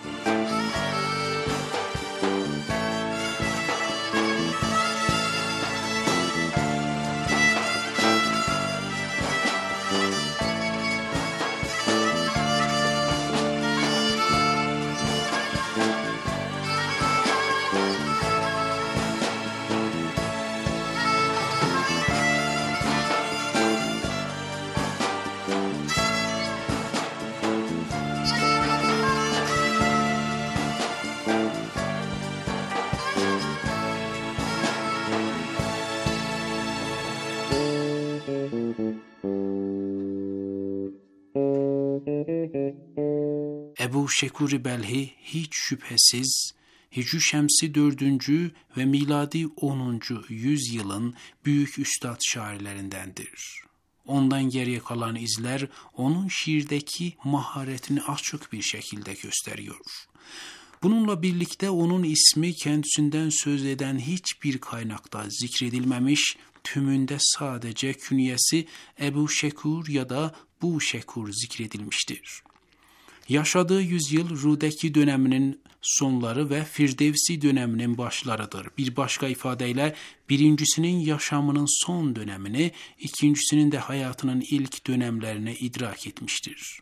Ebu Şekur Belhi hiç şüphesiz Hicri Şemsi dördüncü ve miladi onuncu yüzyılın büyük üstad şairlerindendir. Ondan geriye kalan izler onun şiirdeki maharetini açık bir şekilde gösteriyor. Bununla birlikte onun ismi kendisinden söz eden hiçbir kaynakta zikredilmemiş, tümünde sadece künyesi Ebu Şekur ya da Bu Şekur zikredilmiştir. Yaşadığı yüzyıl Rudeki döneminin sonları ve Firdevsi döneminin başlarıdır. Bir başka ifadeyle birincisinin yaşamının son dönemini, ikincisinin de hayatının ilk dönemlerini idrak etmiştir.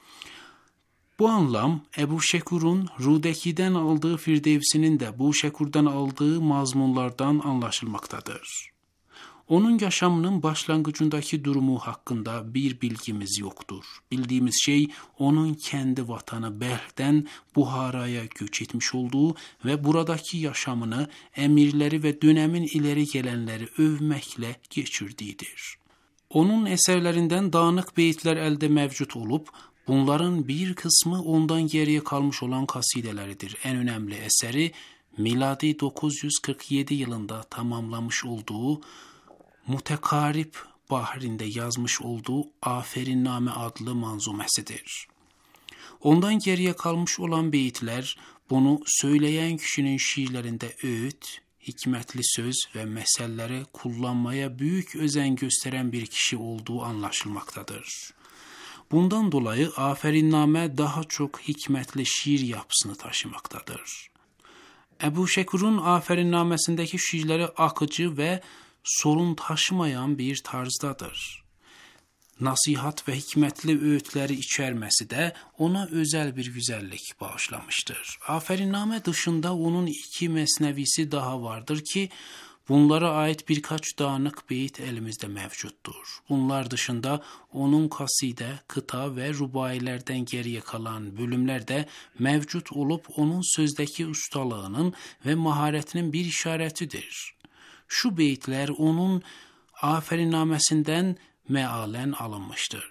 Bu anlam Ebu Şekur'un Rudeki'den aldığı Firdevsi'nin de Bu Şekur'dan aldığı mazmunlardan anlaşılmaktadır. Onun yaşamının başlangıcındaki durumu hakkında bir bilgimiz yoktur. Bildiğimiz şey onun kendi vatanı Belh'den Buhara'ya göç etmiş olduğu ve buradaki yaşamını emirleri ve dönemin ileri gelenleri övmekle geçirdiğidir. Onun eserlerinden dağınık beyitler elde mevcut olup bunların bir kısmı ondan geriye kalmış olan kasideleridir. En önemli eseri miladi dokuz yüz kırk yedi yılında tamamlamış olduğu Mutekarip bahrinde yazmış olduğu Aferinname adlı manzumesidir. Ondan geriye kalmış olan beyitler bunu söyleyen kişinin şiirlerinde öğüt, hikmetli söz ve meselleri kullanmaya büyük özen gösteren bir kişi olduğu anlaşılmaktadır. Bundan dolayı Aferinname daha çok hikmetli şiir yapısını taşımaktadır. Ebu Şekur'un Aferinnamesindeki şiirleri akıcı ve sorun taşımayan bir tarzdadır. Nasihat ve hikmetli öğütleri içermesi de ona özel bir güzellik bağışlamıştır. Aferinname dışında onun iki mesnevisi daha vardır ki bunlara ait birkaç dağınık beyit elimizde mevcuttur. Bunlar dışında onun kaside, kıta ve rubailerden geriye kalan bölümler de mevcut olup onun sözdeki ustalığının ve maharetinin bir işaretidir. Şu beyitler onun Aferinnamesinden mealen alınmıştır.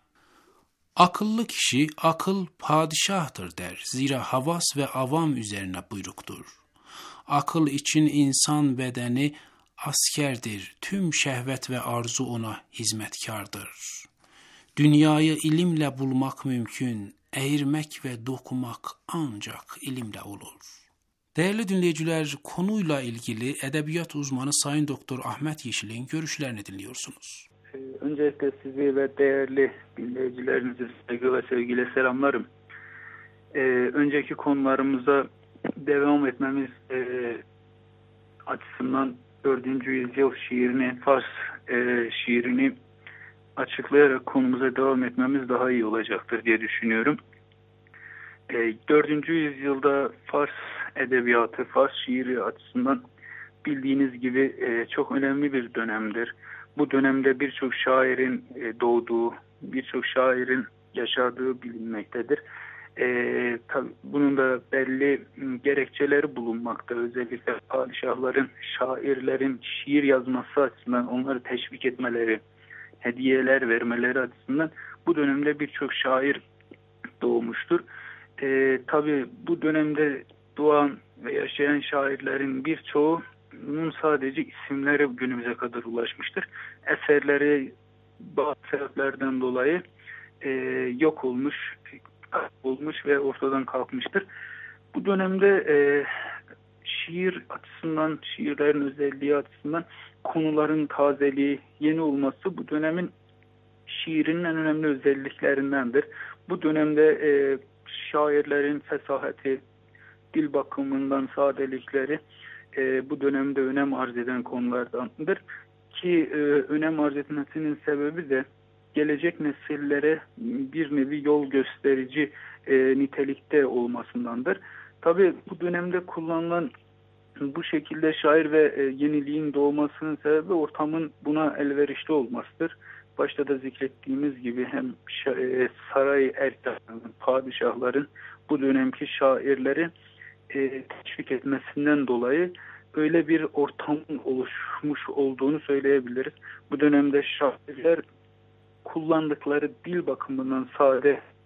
Akıllı kişi akıl padişahtır der. Zira havas ve avam üzerine buyruktur. Akıl için insan bedeni askerdir. Tüm şehvet ve arzu ona hizmetkardır. Dünyayı ilimle bulmak mümkün. Eğirmek ve dokumak ancak ilimle olur. Değerli dinleyiciler, konuyla ilgili edebiyat uzmanı Sayın Doktor Ahmet Yeşil'in görüşlerini dinliyorsunuz. Öncelikle sizi ve değerli dinleyicilerinizi saygı ve sevgiyle selamlarım. Ee, önceki konularımıza devam etmemiz e, açısından dördüncü yüzyıl şiirini, Fars e, şiirini açıklayarak konumuza devam etmemiz daha iyi olacaktır diye düşünüyorum. E, dördüncü yüzyılda Fars edebiyatı, Fars şiiri açısından bildiğiniz gibi e, çok önemli bir dönemdir. Bu dönemde birçok şairin e, doğduğu, birçok şairin yaşadığı bilinmektedir. E, tabii bunun da belli gerekçeleri bulunmakta. Özellikle padişahların, şairlerin şiir yazması açısından onları teşvik etmeleri, hediyeler vermeleri açısından bu dönemde birçok şair doğmuştur. E, tabii bu dönemde doğan ve yaşayan şairlerin birçoğunun sadece isimleri günümüze kadar ulaşmıştır. Eserleri bazı sebeplerden dolayı e, yok olmuş, olmuş ve ortadan kalkmıştır. Bu dönemde e, şiir açısından, şiirlerin özelliği açısından konuların tazeliği, yeni olması bu dönemin şiirinin en önemli özelliklerindendir. Bu dönemde e, şairlerin fesahati, dil bakımından sadelikleri e, bu dönemde önem arz eden konulardandır. Ki e, önem arz etmesinin sebebi de gelecek nesillere bir nevi yol gösterici e, nitelikte olmasındandır. Tabii bu dönemde kullanılan bu şekilde şair ve e, yeniliğin doğmasının sebebi ortamın buna elverişli olmasıdır. Başta da zikrettiğimiz gibi hem e, saray erkeklerinin, padişahların bu dönemki şairleri e, teşvik etmesinden dolayı öyle bir ortamın oluşmuş olduğunu söyleyebiliriz. Bu dönemde şairler kullandıkları dil bakımından sade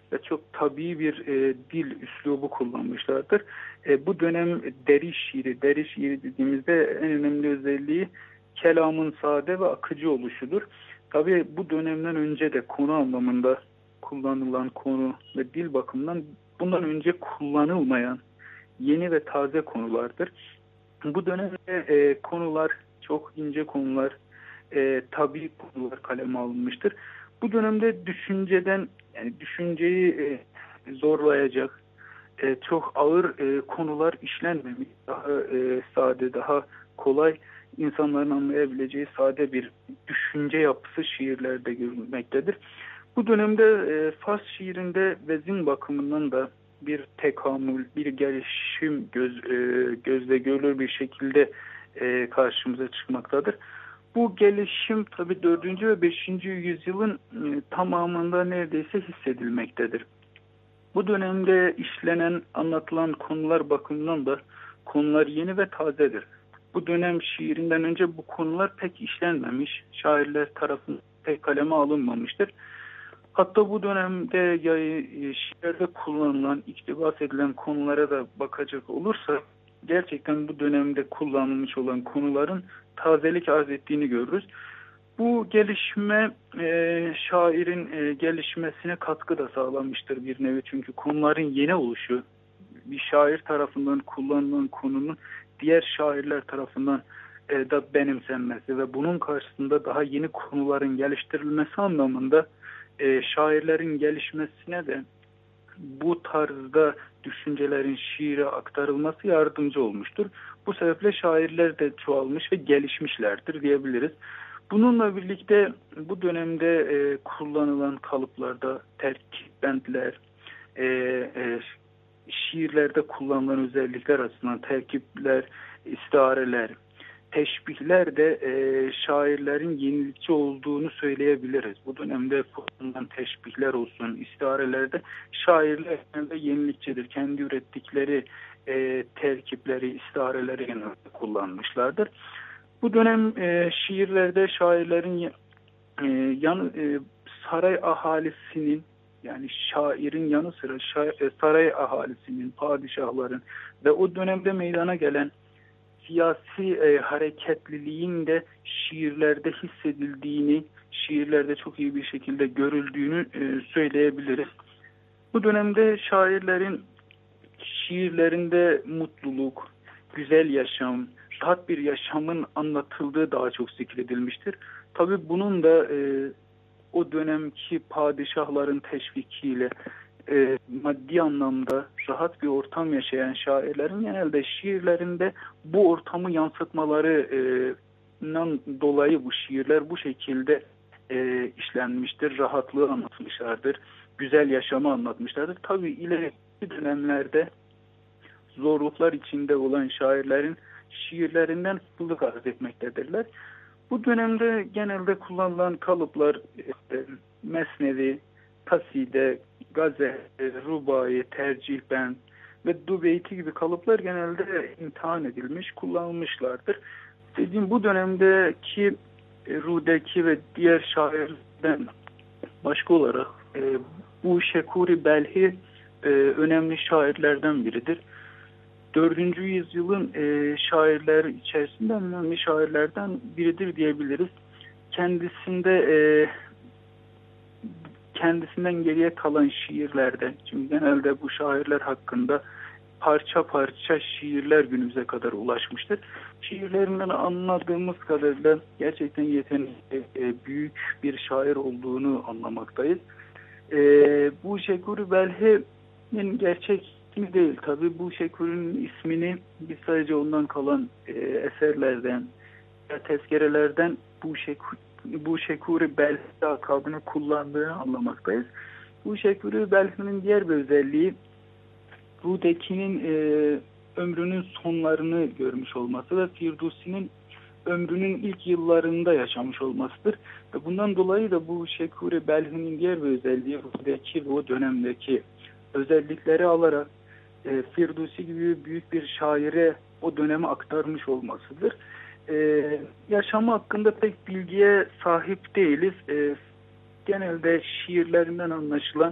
ve çok tabii bir e, dil üslubu kullanmışlardır. E, bu dönem deri şiiri, deri şiiri dediğimizde en önemli özelliği kelamın sade ve akıcı oluşudur. Tabii bu dönemden önce de konu anlamında kullanılan konu ve dil bakımından bundan önce kullanılmayan yeni ve taze konulardır. Bu dönemde e, konular çok ince konular, e, tabii konular kaleme alınmıştır. Bu dönemde düşünceden, yani düşünceyi e, zorlayacak e, çok ağır e, konular işlenmemiş. Daha e, sade, daha kolay, insanların anlayabileceği sade bir düşünce yapısı şiirlerde görülmektedir. Bu dönemde e, Fars şiirinde vezin bakımından da bir tekamül, bir gelişim göz, e, gözle görülür bir şekilde e, karşımıza çıkmaktadır. Bu gelişim tabii dördüncü ve beşinci yüzyılın e, tamamında neredeyse hissedilmektedir. Bu dönemde işlenen, anlatılan konular bakımından da konular yeni ve tazedir. Bu dönem şiirinden önce bu konular pek işlenmemiş, şairler tarafından pek kaleme alınmamıştır. Hatta bu dönemde ya, şiirde kullanılan, iktibas edilen konulara da bakacak olursa gerçekten bu dönemde kullanılmış olan konuların tazelik arz ettiğini görürüz. Bu gelişme e, şairin e, gelişmesine katkı da sağlamıştır bir nevi. Çünkü konuların yeni oluşu, bir şair tarafından kullanılan konunun diğer şairler tarafından e, da benimsenmesi ve bunun karşısında daha yeni konuların geliştirilmesi anlamında e, şairlerin gelişmesine de bu tarzda düşüncelerin şiire aktarılması yardımcı olmuştur. Bu sebeple şairler de çoğalmış ve gelişmişlerdir diyebiliriz. Bununla birlikte bu dönemde e, kullanılan kalıplarda terkip bentler, e, e, şiirlerde kullanılan özellikler açısından terkipler, istiareler, teşbihler de e, şairlerin yenilikçi olduğunu söyleyebiliriz. Bu dönemde kullanılan teşbihler olsun, istiarelerde şairler genelde yenilikçidir. Kendi ürettikleri e, terkipleri, istiareleri genelde kullanmışlardır. Bu dönem e, şiirlerde şairlerin e, yan, e, saray ahalisinin, yani şairin yanı sıra şair, saray ahalisinin, padişahların ve o dönemde meydana gelen siyasi e, hareketliliğin de şiirlerde hissedildiğini, şiirlerde çok iyi bir şekilde görüldüğünü e, söyleyebiliriz. Bu dönemde şairlerin şiirlerinde mutluluk, güzel yaşam, rahat bir yaşamın anlatıldığı daha çok zikredilmiştir. Tabii bunun da e, o dönemki padişahların teşvikiyle e, maddi anlamda rahat bir ortam yaşayan şairlerin genelde şiirlerinde bu ortamı yansıtmalarından dolayı bu şiirler bu şekilde e, işlenmiştir. Rahatlığı anlatmışlardır. Güzel yaşamı anlatmışlardır. Tabii ileriki dönemlerde zorluklar içinde olan şairlerin şiirlerinden mutluluk arz etmektedirler. Bu dönemde genelde kullanılan kalıplar e, mesnevi, kaside, gazel, rubai, tercih bent ve dubeyti gibi kalıplar genelde imtihan edilmiş, kullanılmışlardır. Dediğim bu dönemdeki e, Rudeki ve diğer şairlerden başka olarak e, bu Şekuri Belhi e, önemli şairlerden biridir. Dördüncü yüzyılın e, şairler içerisinde önemli şairlerden biridir diyebiliriz. Kendisinde e, kendisinden geriye kalan şiirlerde, çünkü genelde bu şairler hakkında parça parça şiirler günümüze kadar ulaşmıştır. Şiirlerinden anladığımız kadarıyla gerçekten yetenekli, e, büyük bir şair olduğunu anlamaktayız. E, bu Şekuri Belhi'nin gerçek ismi değil. Tabii bu Şekuri'nin ismini biz sadece ondan kalan e, eserlerden, tezkerelerden bu Şekuri, bu Şekuri Belhi lakabını kullandığını anlamaktayız. Bu Şekuri Belhi'nin diğer bir özelliği Rudeki'nin e, ömrünün sonlarını görmüş olması ve Firdusi'nin ömrünün ilk yıllarında yaşamış olmasıdır. Ve bundan dolayı da bu Şekuri Belhi'nin diğer bir özelliği Rudeki ve o dönemdeki özellikleri alarak e, Firdusi gibi büyük bir şaire o döneme aktarmış olmasıdır. E, yaşamı hakkında pek bilgiye sahip değiliz. E, genelde şiirlerinden anlaşılan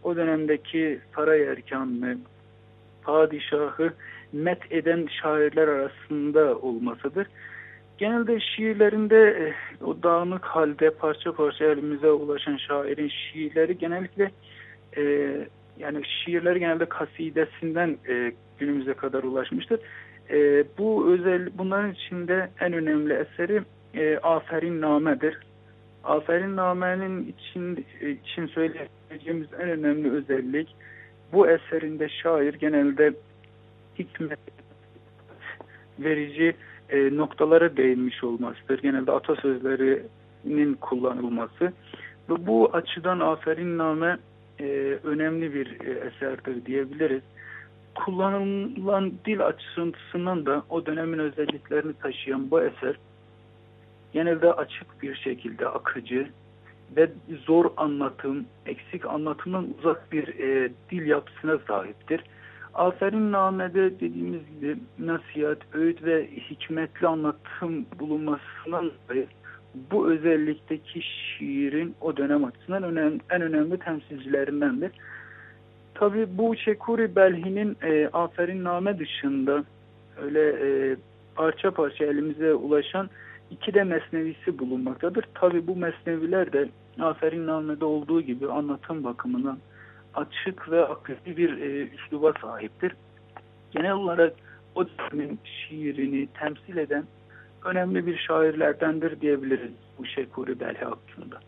o dönemdeki saray erkanını, padişahı met eden şairler arasında olmasıdır. Genelde şiirlerinde o dağınık halde parça parça elimize ulaşan şairin şiirleri genellikle e, yani şiirleri genelde kasidesinden e, günümüze kadar ulaşmıştır. E, bu özel bunların içinde en önemli eseri e, Aferinname'dir. Aferinname'nin için için söyleyeceğimiz en önemli özellik, bu eserinde şair genelde hikmet verici e, noktalara değinmiş olmasıdır. Genelde atasözlerinin kullanılması. Ve bu açıdan Aferinname e, önemli bir e, eserdir diyebiliriz. Kullanılan dil açısından da o dönemin özelliklerini taşıyan bu eser genelde açık bir şekilde akıcı ve zor anlatım, eksik anlatımdan uzak bir e, dil yapısına sahiptir. Aferinname'de dediğimiz gibi nasihat, öğüt ve hikmetli anlatım bulunmasından dolayı bu özellikteki şiirin o dönem açısından önemli, en önemli temsilcilerindendir. Tabi bu Şekûr-i Belhi'nin e, Aferinname dışında öyle e, parça parça elimize ulaşan iki de mesnevisi bulunmaktadır. Tabi bu mesneviler de Aferinname'de olduğu gibi anlatım bakımından açık ve akıcı bir e, üsluba sahiptir. Genel olarak o dönemin şiirini temsil eden önemli bir şairlerdendir diyebiliriz bu Şekûr-i Belhi hakkında.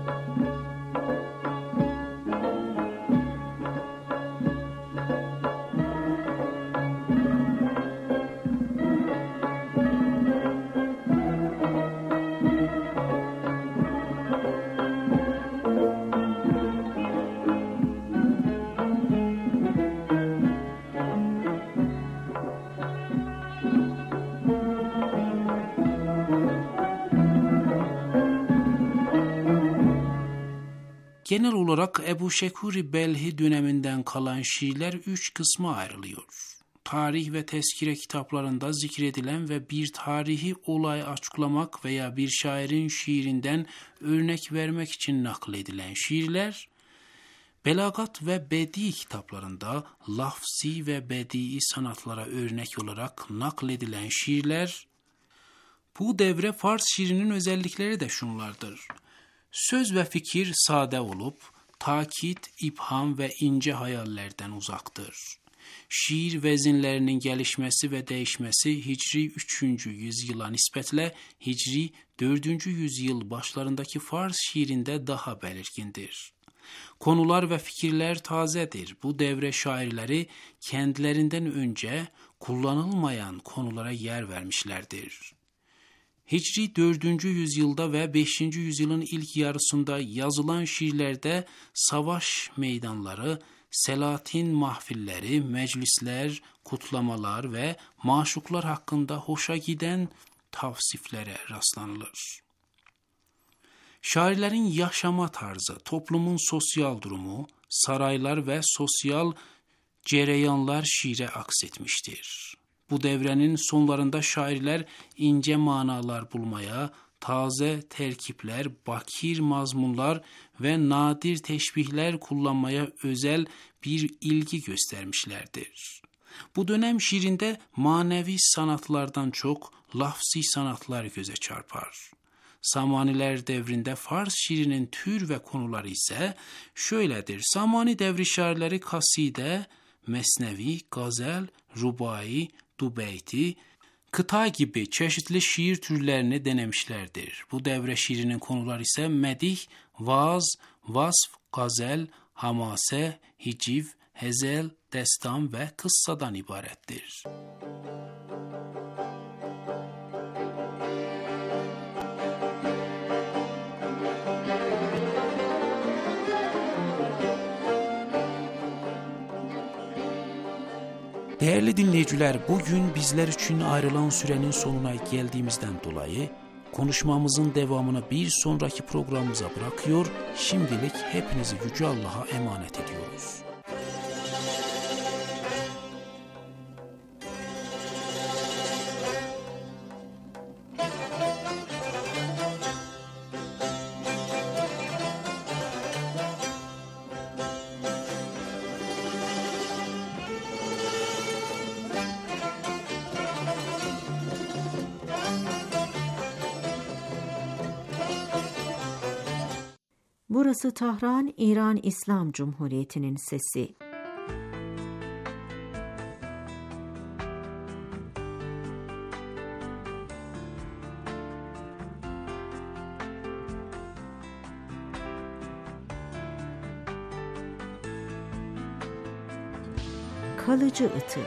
Genel olarak Ebu Şekûr-i Belhi döneminden kalan şiirler üç kısma ayrılıyor. Tarih ve tezkire kitaplarında zikredilen ve bir tarihi olay açıklamak veya bir şairin şiirinden örnek vermek için nakledilen şiirler, belagat ve bedi kitaplarında lafzi ve bedii sanatlara örnek olarak nakledilen şiirler, bu devre Fars şiirinin özellikleri de şunlardır. Söz ve fikir sade olup, takit, ibham ve ince hayallerden uzaktır. Şiir vezinlerinin gelişmesi ve değişmesi Hicri üçüncü yüzyıla nispetle Hicri dördüncü yüzyıl başlarındaki Fars şiirinde daha belirgindir. Konular ve fikirler tazedir. Bu devre şairleri kendilerinden önce kullanılmayan konulara yer vermişlerdir. Hicri dördüncü yüzyılda ve beşinci yüzyılın ilk yarısında yazılan şiirlerde savaş meydanları, Selatin mahfilleri, meclisler, kutlamalar ve maşuklar hakkında hoşa giden tavsiflere rastlanılır. Şairlerin yaşama tarzı, toplumun sosyal durumu, saraylar ve sosyal cereyanlar şiire aksetmiştir. Bu devrenin sonlarında şairler ince manalar bulmaya, taze terkipler, bakir mazmunlar ve nadir teşbihler kullanmaya özel bir ilgi göstermişlerdir. Bu dönem şiirinde manevi sanatlardan çok lafzi sanatlar göze çarpar. Samaniler devrinde Fars şiirinin tür ve konuları ise şöyledir. Samani devri şairleri kaside, mesnevi, gazel, rubai, dubeyti, kıta gibi çeşitli şiir türlerini denemişlerdir. Bu devre şiirinin konuları ise medih, vaaz, vasf, gazel, hamase, hiciv, hezel, destan ve kıssadan ibarettir. Değerli dinleyiciler, bugün bizler için ayrılan sürenin sonuna geldiğimizden dolayı konuşmamızın devamını bir sonraki programımıza bırakıyor, şimdilik hepinizi Yüce Allah'a emanet ediyoruz. Burası Tahran, İran İslam Cumhuriyeti'nin sesi. Kalıcı ıtır.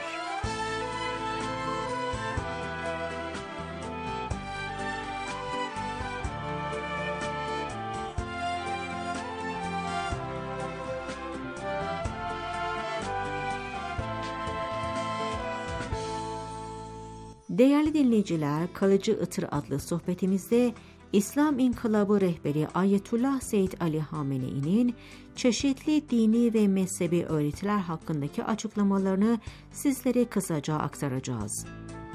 Değerli dinleyiciler, Kalıcı Itır adlı sohbetimizde İslam İnkılabı rehberi Ayetullah Seyyid Ali Hamenei'nin çeşitli dini ve mezhebi öğretiler hakkındaki açıklamalarını sizlere kısaca aktaracağız.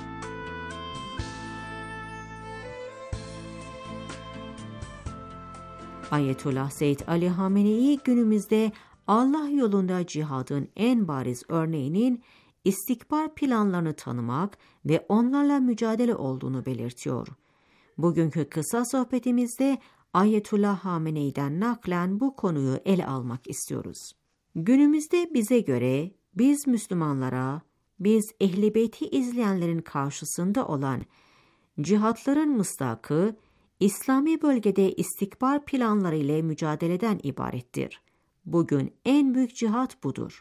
Ayetullah Seyyid Ali Hamenei günümüzde Allah yolunda cihadın en bariz örneğinin istikbar planlarını tanımak ve onlarla mücadele olduğunu belirtiyor. Bugünkü kısa sohbetimizde Ayetullah Hamenei'den naklen bu konuyu ele almak istiyoruz. Günümüzde bize göre biz Müslümanlara, biz Ehl-i Beyt'i izleyenlerin karşısında olan cihatların mısdakı, İslami bölgede istikbar planları ile mücadeleden ibarettir. Bugün en büyük cihat budur.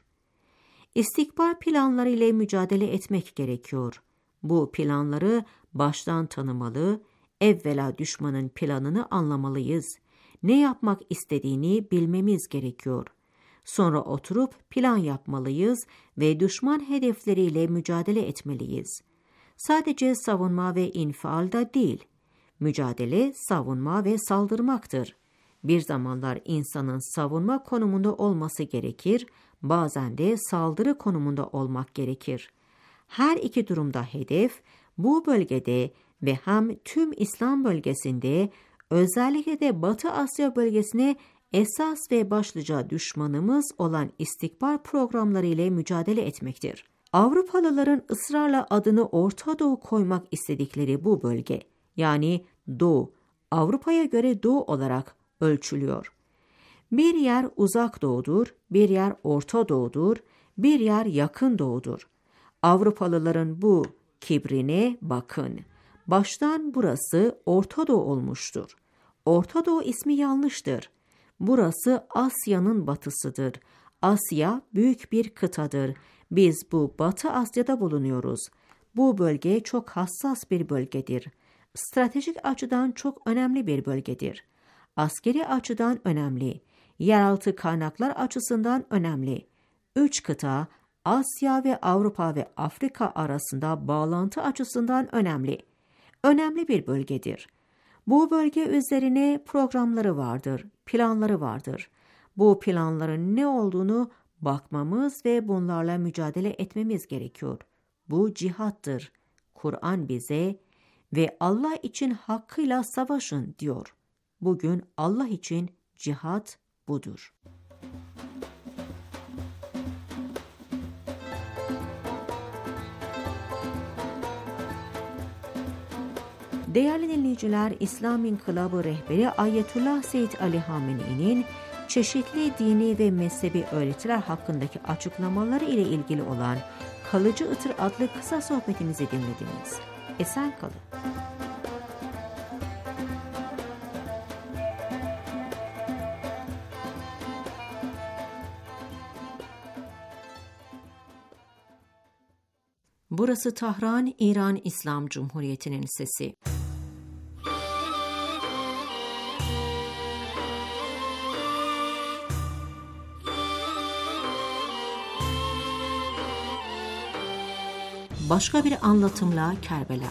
İstikbar planları ile mücadele etmek gerekiyor. Bu planları baştan tanımalı, evvela düşmanın planını anlamalıyız. Ne yapmak istediğini bilmemiz gerekiyor. Sonra oturup plan yapmalıyız ve düşman hedefleriyle mücadele etmeliyiz. Sadece savunma ve infial da değil. Mücadele, savunma ve saldırmaktır. Bir zamanlar insanın savunma konumunda olması gerekir, bazen de saldırı konumunda olmak gerekir. Her iki durumda hedef, bu bölgede ve hem tüm İslam bölgesinde, özellikle de Batı Asya bölgesine esas ve başlıca düşmanımız olan istikbar programları ile mücadele etmektir. Avrupalıların ısrarla adını Orta Doğu koymak istedikleri bu bölge, yani Doğu, Avrupa'ya göre Doğu olarak ölçülüyor. Bir yer Uzak Doğu'dur, bir yer Orta Doğu'dur, bir yer Yakın Doğu'dur. Avrupalıların bu kibrine bakın. Baştan burası Orta Doğu olmuştur. Orta Doğu ismi yanlıştır. Burası Asya'nın batısıdır. Asya büyük bir kıtadır. Biz bu Batı Asya'da bulunuyoruz. Bu bölge çok hassas bir bölgedir. Stratejik açıdan çok önemli bir bölgedir. Askeri açıdan önemli. Yeraltı kaynaklar açısından önemli. Üç kıta, Asya ve Avrupa ve Afrika arasında bağlantı açısından önemli. Önemli bir bölgedir. Bu bölge üzerine programları vardır, planları vardır. Bu planların ne olduğunu bakmamız ve bunlarla mücadele etmemiz gerekiyor. Bu cihattır. Kur'an bize ve Allah için hakkıyla savaşın diyor. Bugün Allah için cihat budur. Değerli dinleyiciler, İslam İnkılabı rehberi Ayetullah Seyyid Ali Hamenei'nin çeşitli dini ve mezhebi öğretiler hakkındaki açıklamaları ile ilgili olan Kalıcı Itır adlı kısa sohbetimizi dinlediniz. Esen kalın. Burası Tahran, İran İslam Cumhuriyeti'nin sesi. Başka bir anlatımla Kerbela.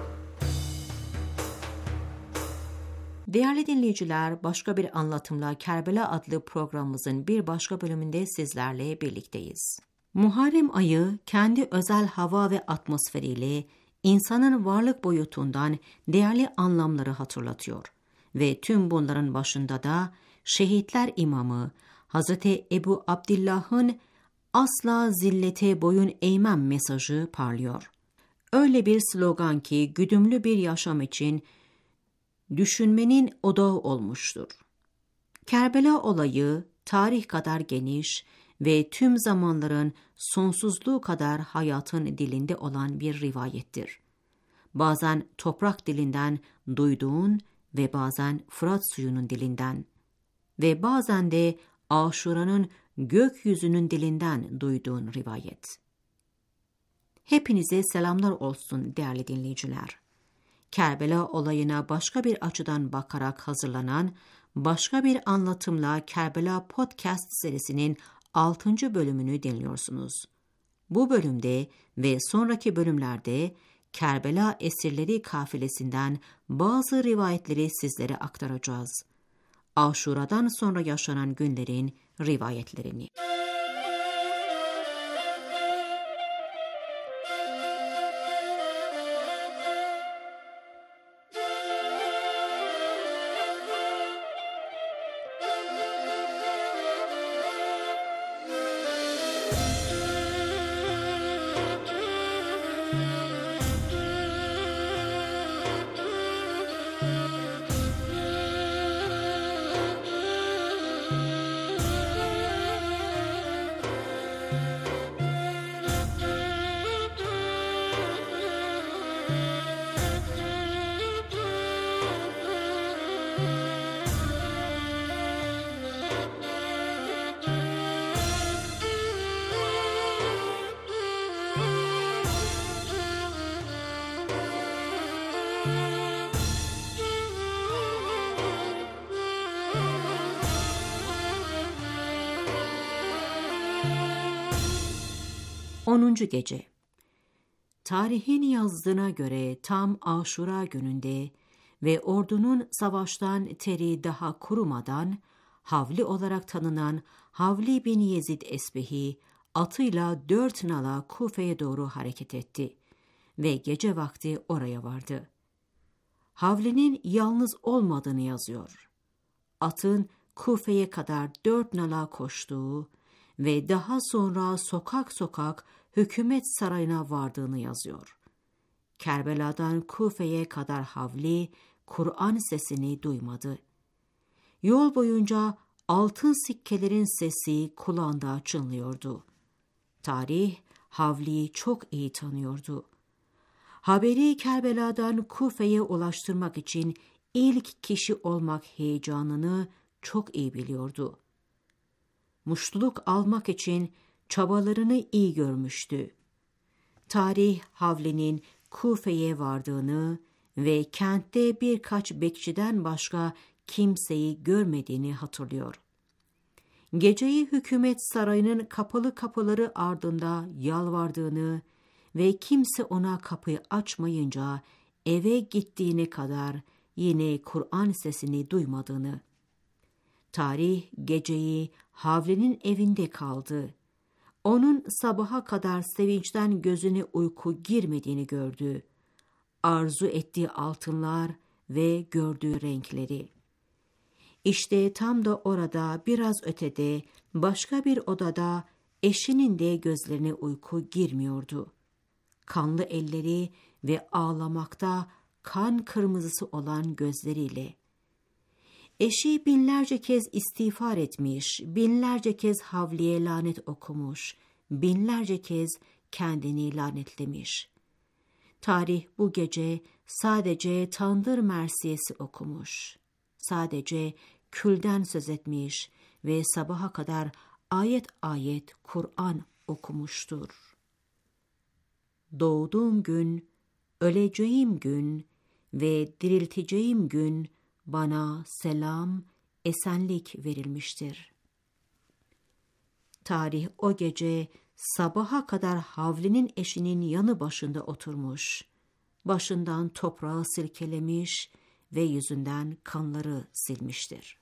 Değerli dinleyiciler, Başka Bir Anlatımla Kerbela adlı programımızın bir başka bölümünde sizlerle birlikteyiz. Muharrem ayı kendi özel hava ve atmosferiyle insanın varlık boyutundan değerli anlamları hatırlatıyor ve tüm bunların başında da şehitler imamı Hazreti Ebu Abdillah'ın asla zillete boyun eğmem mesajı parlıyor. Öyle bir slogan ki güdümlü bir yaşam için düşünmenin odağı olmuştur. Kerbela olayı tarih kadar geniş ve tüm zamanların sonsuzluğu kadar hayatın dilinde olan bir rivayettir. Bazen toprak dilinden duyduğun ve bazen Fırat suyunun dilinden ve bazen de Aşura'nın gökyüzünün dilinden duyduğun rivayet. Hepinize selamlar olsun değerli dinleyiciler. Kerbela olayına başka bir açıdan bakarak hazırlanan başka bir anlatımla Kerbela Podcast serisinin altıncı bölümünü dinliyorsunuz. Bu bölümde ve sonraki bölümlerde Kerbela esirleri kafilesinden bazı rivayetleri sizlere aktaracağız. Aşura'dan sonra yaşanan günlerin rivayetlerini. onuncu Gece. Tarihin yazdığına göre tam Aşura gününde ve ordunun savaştan teri daha kurumadan Havli olarak tanınan Havli bin Yezid Esbehi atıyla dört nala Kufe'ye doğru hareket etti ve gece vakti oraya vardı. Havli'nin yalnız olmadığını yazıyor. Atın Kufe'ye kadar dört nala koştuğu ve daha sonra sokak sokak hükümet sarayına vardığını yazıyor. Kerbela'dan Kufe'ye kadar Havli, Kur'an sesini duymadı. Yol boyunca altın sikkelerin sesi kulağında çınlıyordu. Tarih, Havli'yi çok iyi tanıyordu. Haberi Kerbela'dan Kufe'ye ulaştırmak için ilk kişi olmak heyecanını çok iyi biliyordu. Muşluluk almak için çabalarını iyi görmüştü. Tarih, Havli'nin Kufe'ye vardığını ve kentte birkaç bekçiden başka kimseyi görmediğini hatırlıyor. Geceyi hükümet sarayının kapalı kapıları ardında yalvardığını ve kimse ona kapıyı açmayınca eve gittiğine kadar yine Kur'an sesini duymadığını. Tarih geceyi Havli'nin evinde kaldı. Onun sabaha kadar sevinçten gözüne uyku girmediğini gördü. Arzu ettiği altınlar ve gördüğü renkleri. İşte tam da orada biraz ötede başka bir odada eşinin de gözlerine uyku girmiyordu. Kanlı elleri ve ağlamakta kan kırmızısı olan gözleriyle. Eşi binlerce kez istiğfar etmiş, binlerce kez Havli'ye lanet okumuş, binlerce kez kendini lanetlemiş. Tarih bu gece sadece Tandır Mersiyesi okumuş. Sadece külden söz etmiş ve sabaha kadar ayet ayet Kur'an okumuştur. Doğduğum gün, öleceğim gün ve dirilteceğim gün bana selam, esenlik verilmiştir. Tarih o gece sabaha kadar Havli'nin eşinin yanı başında oturmuş, başından toprağı silkelemiş ve yüzünden kanları silmiştir.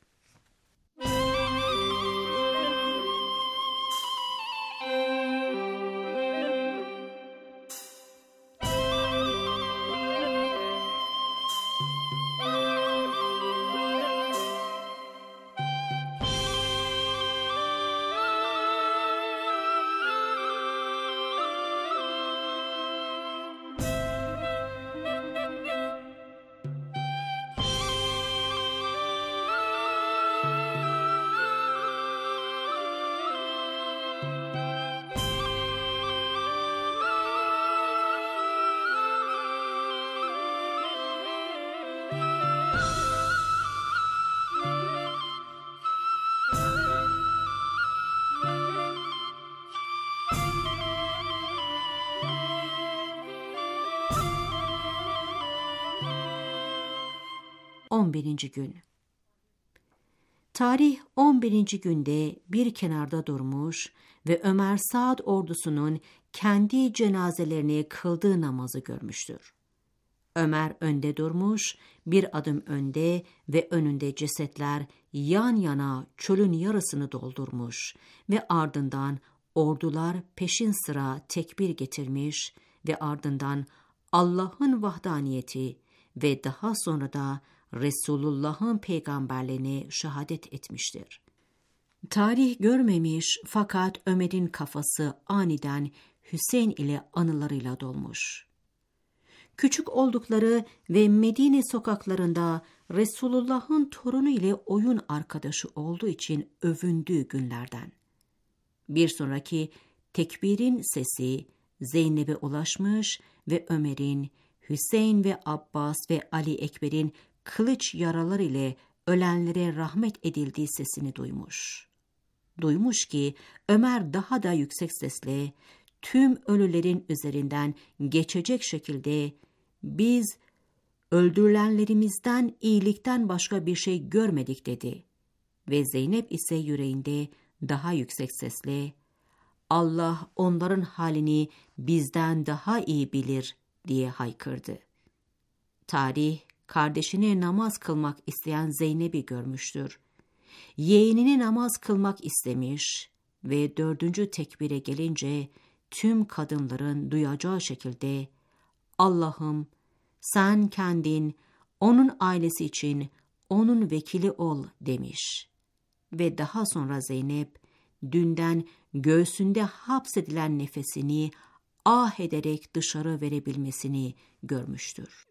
birinci gün. Tarih on birinci günde bir kenarda durmuş ve Ömer Saad ordusunun kendi cenazelerini kıldığı namazı görmüştür. Ömer önde durmuş, bir adım önde ve önünde cesetler yan yana çölün yarısını doldurmuş ve ardından ordular peşin sıra tekbir getirmiş ve ardından Allah'ın vahdaniyeti ve daha sonra da Resulullah'ın peygamberliğine şehadet etmiştir. Tarih görmemiş fakat Ömer'in kafası aniden Hüseyin ile anılarıyla dolmuş. Küçük oldukları ve Medine sokaklarında Resulullah'ın torunu ile oyun arkadaşı olduğu için övündüğü günlerden. Bir sonraki tekbirin sesi Zeynep'e ulaşmış ve Ömer'in, Hüseyin ve Abbas ve Ali Ekber'in kılıç yaralar ile ölenlere rahmet edildiği sesini duymuş. Duymuş ki Ömer daha da yüksek sesle tüm ölülerin üzerinden geçecek şekilde biz öldürülenlerimizden iyilikten başka bir şey görmedik dedi. Ve Zeynep ise yüreğinde daha yüksek sesle Allah onların halini bizden daha iyi bilir diye haykırdı. Tarih kardeşine namaz kılmak isteyen Zeynep'i görmüştür. Yeğenine namaz kılmak istemiş ve dördüncü tekbire gelince tüm kadınların duyacağı şekilde Allah'ım sen kendin onun ailesi için onun vekili ol demiş. Ve daha sonra Zeynep dünden göğsünde hapsedilen nefesini ah ederek dışarı verebilmesini görmüştür.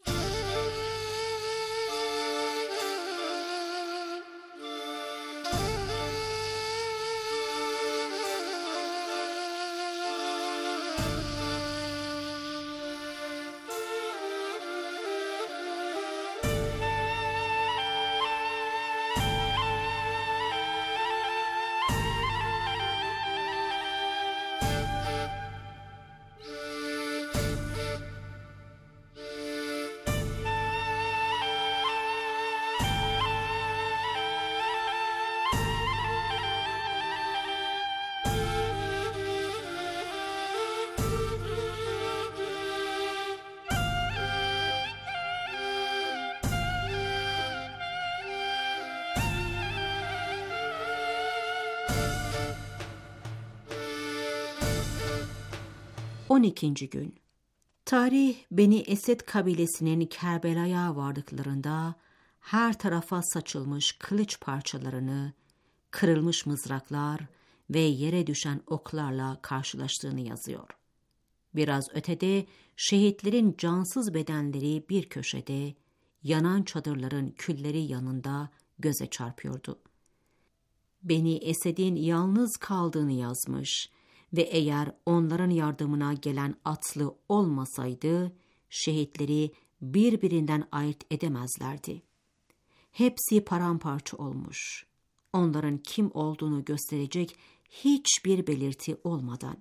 on ikinci gün. Tarih Beni Esed kabilesinin Kerbela'ya vardıklarında her tarafa saçılmış kılıç parçalarını, kırılmış mızraklar ve yere düşen oklarla karşılaştığını yazıyor. Biraz ötede şehitlerin cansız bedenleri bir köşede, yanan çadırların külleri yanında göze çarpıyordu. Beni Esed'in yalnız kaldığını yazmış ve eğer onların yardımına gelen atlı olmasaydı, şehitleri birbirinden ayırt edemezlerdi. Hepsi paramparça olmuş. Onların kim olduğunu gösterecek hiçbir belirti olmadan.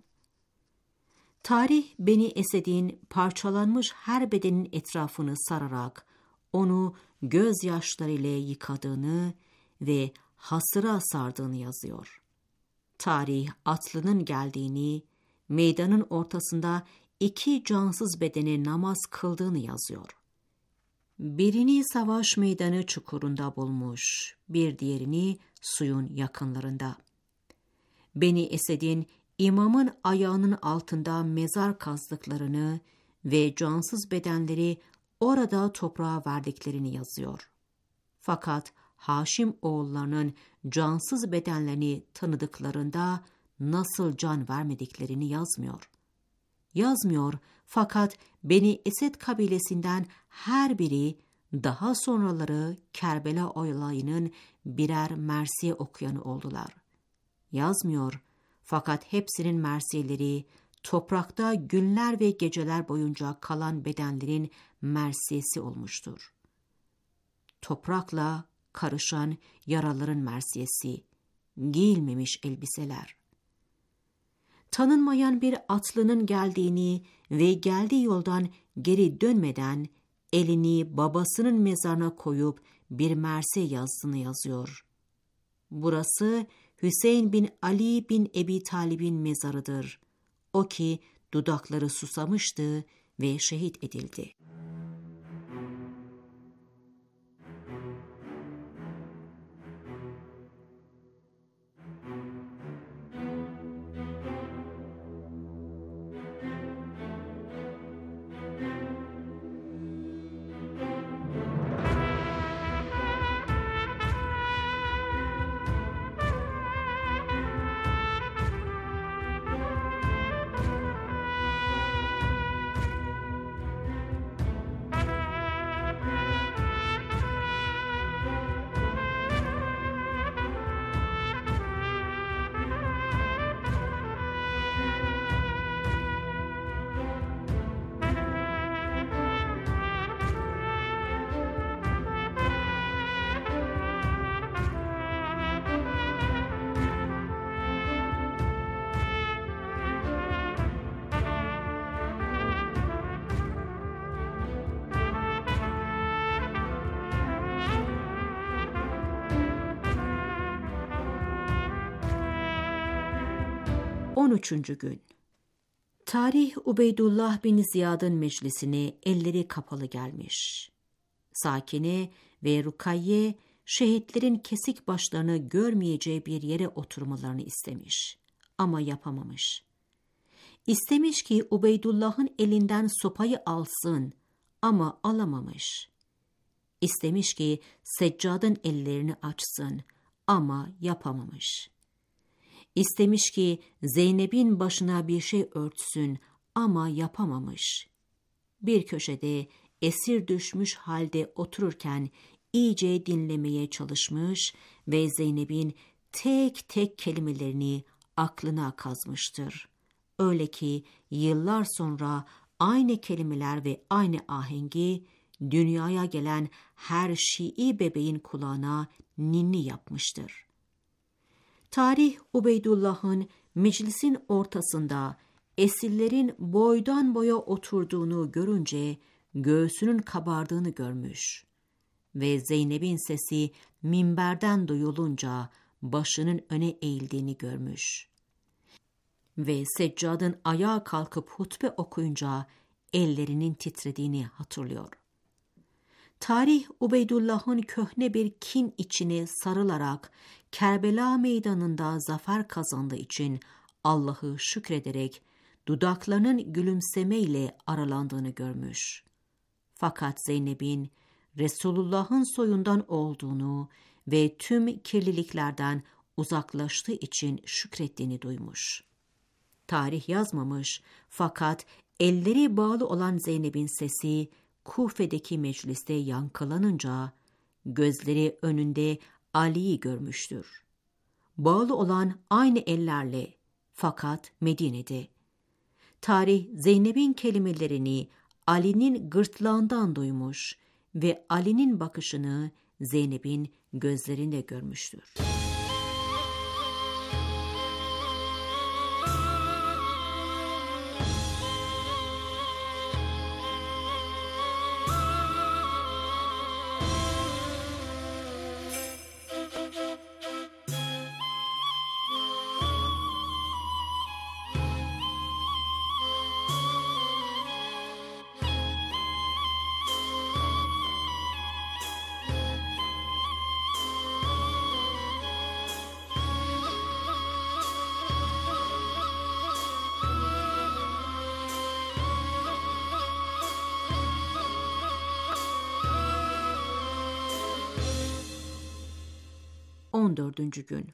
Tarih Beni Esed'in parçalanmış her bedenin etrafını sararak onu gözyaşlarıyla yıkadığını ve hasıra sardığını yazıyor. Tarih atlının geldiğini, meydanın ortasında iki cansız bedene namaz kıldığını yazıyor. Birini savaş meydanı çukurunda bulmuş, bir diğerini suyun yakınlarında. Beni Esed'in imamın ayağının altında mezar kazdıklarını ve cansız bedenleri orada toprağa verdiklerini yazıyor. Fakat Haşim oğullarının cansız bedenlerini tanıdıklarında nasıl can vermediklerini yazmıyor. Yazmıyor fakat Beni Esed kabilesinden her biri daha sonraları Kerbela olayının birer mersiye okuyanı oldular. Yazmıyor fakat hepsinin mersiyeleri toprakta günler ve geceler boyunca kalan bedenlerin mersiyesi olmuştur. Toprakla karışan yaraların mersiyesi, giyilmemiş elbiseler. Tanınmayan bir atlının geldiğini ve geldiği yoldan geri dönmeden elini babasının mezarına koyup bir mersi yazısını yazıyor. Burası Hüseyin bin Ali bin Ebi Talib'in mezarıdır. O ki dudakları susamıştı ve şehit edildi. on üçüncü gün. Tarih Ubeydullah bin Ziyad'ın meclisine elleri kapalı gelmiş. Sakine ve Rukayye şehitlerin kesik başlarını görmeyeceği bir yere oturmalarını istemiş ama yapamamış. İstemiş ki Ubeydullah'ın elinden sopayı alsın ama alamamış. İstemiş ki Seccad'ın ellerini açsın ama yapamamış. İstemiş ki Zeynep'in başına bir şey örtsün ama yapamamış. Bir köşede esir düşmüş halde otururken iyice dinlemeye çalışmış ve Zeynep'in tek tek kelimelerini aklına kazmıştır. Öyle ki yıllar sonra aynı kelimeler ve aynı ahengi dünyaya gelen her Şii bebeğin kulağına ninni yapmıştır. Tarih Ubeydullah'ın meclisin ortasında esirlerin boydan boya oturduğunu görünce göğsünün kabardığını görmüş ve Zeynep'in sesi minberden duyulunca başının öne eğildiğini görmüş ve Seccad'ın ayağa kalkıp hutbe okuyunca ellerinin titrediğini hatırlıyor. Tarih Ubeydullah'ın köhne bir kin içine sarılarak Kerbela meydanında zafer kazandığı için Allah'ı şükrederek dudaklarının gülümsemeyle aralandığını görmüş. Fakat Zeynep'in Resulullah'ın soyundan olduğunu ve tüm kirliliklerden uzaklaştığı için şükrettiğini duymuş. Tarih yazmamış fakat elleri bağlı olan Zeynep'in sesi Kufe'deki mecliste yankılanınca gözleri önünde Ali'yi görmüştür. Bağlı olan aynı ellerle fakat Medine'de. Tarih Zeynep'in kelimelerini Ali'nin gırtlağından duymuş ve Ali'nin bakışını Zeynep'in gözlerinde görmüştür. on dördüncü gün.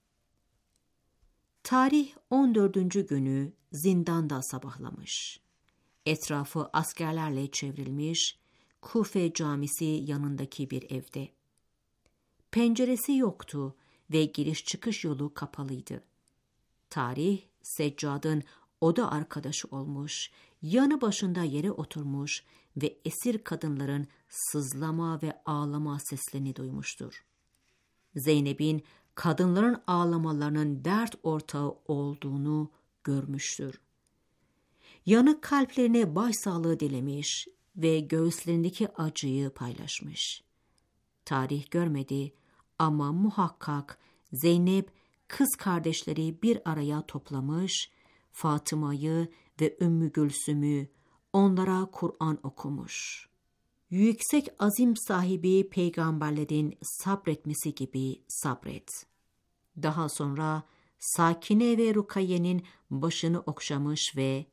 Tarih on dördüncü günü zindanda sabahlamış. Etrafı askerlerle çevrilmiş, Kufe camisi yanındaki bir evde. Penceresi yoktu ve giriş çıkış yolu kapalıydı. Tarih, Seccad'ın oda arkadaşı olmuş, yanı başında yere oturmuş ve esir kadınların sızlama ve ağlama seslerini duymuştur. Zeynep'in kadınların ağlamalarının dert ortağı olduğunu görmüştür. Yanık kalplerine başsağlığı dilemiş ve göğüslerindeki acıyı paylaşmış. tarih görmedi ama muhakkak Zeynep kız kardeşleri bir araya toplamış, Fatıma'yı ve Ümmü Gülsüm'ü onlara Kur'an okumuş. Yüksek azim sahibi peygamberlerin sabretmesi gibi sabret. Daha sonra Sakine ve Rukiye'nin başını okşamış ve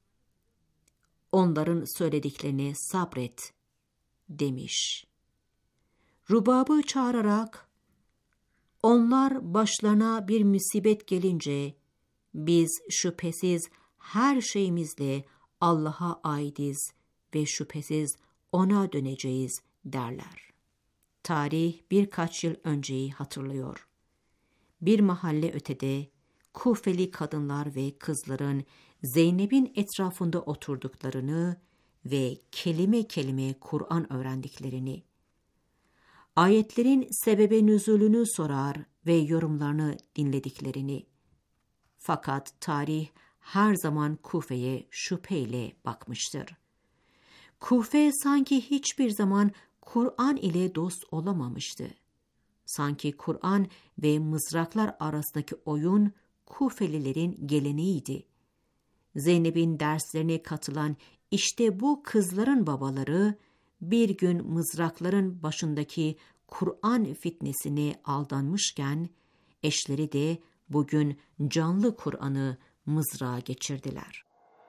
onların söylediklerini sabret demiş. Rubab'ı çağırarak onlar başlarına bir musibet gelince biz şüphesiz her şeyimizle Allah'a aidiz ve şüphesiz ona döneceğiz derler. Tarih birkaç yıl önceyi hatırlıyor. Bir mahalle ötede Kufeli kadınlar ve kızların Zeynep'in etrafında oturduklarını ve kelime kelime Kur'an öğrendiklerini, ayetlerin sebebe nüzulünü sorar ve yorumlarını dinlediklerini. Fakat tarih her zaman Kufe'ye şüpheyle bakmıştır. Kufe sanki hiçbir zaman Kur'an ile dost olamamıştı. Sanki Kur'an ve mızraklar arasındaki oyun Kufelilerin geleneğiydi. Zeynep'in derslerine katılan işte bu kızların babaları bir gün mızrakların başındaki Kur'an fitnesine aldanmışken eşleri de bugün canlı Kur'an'ı mızrağa geçirdiler.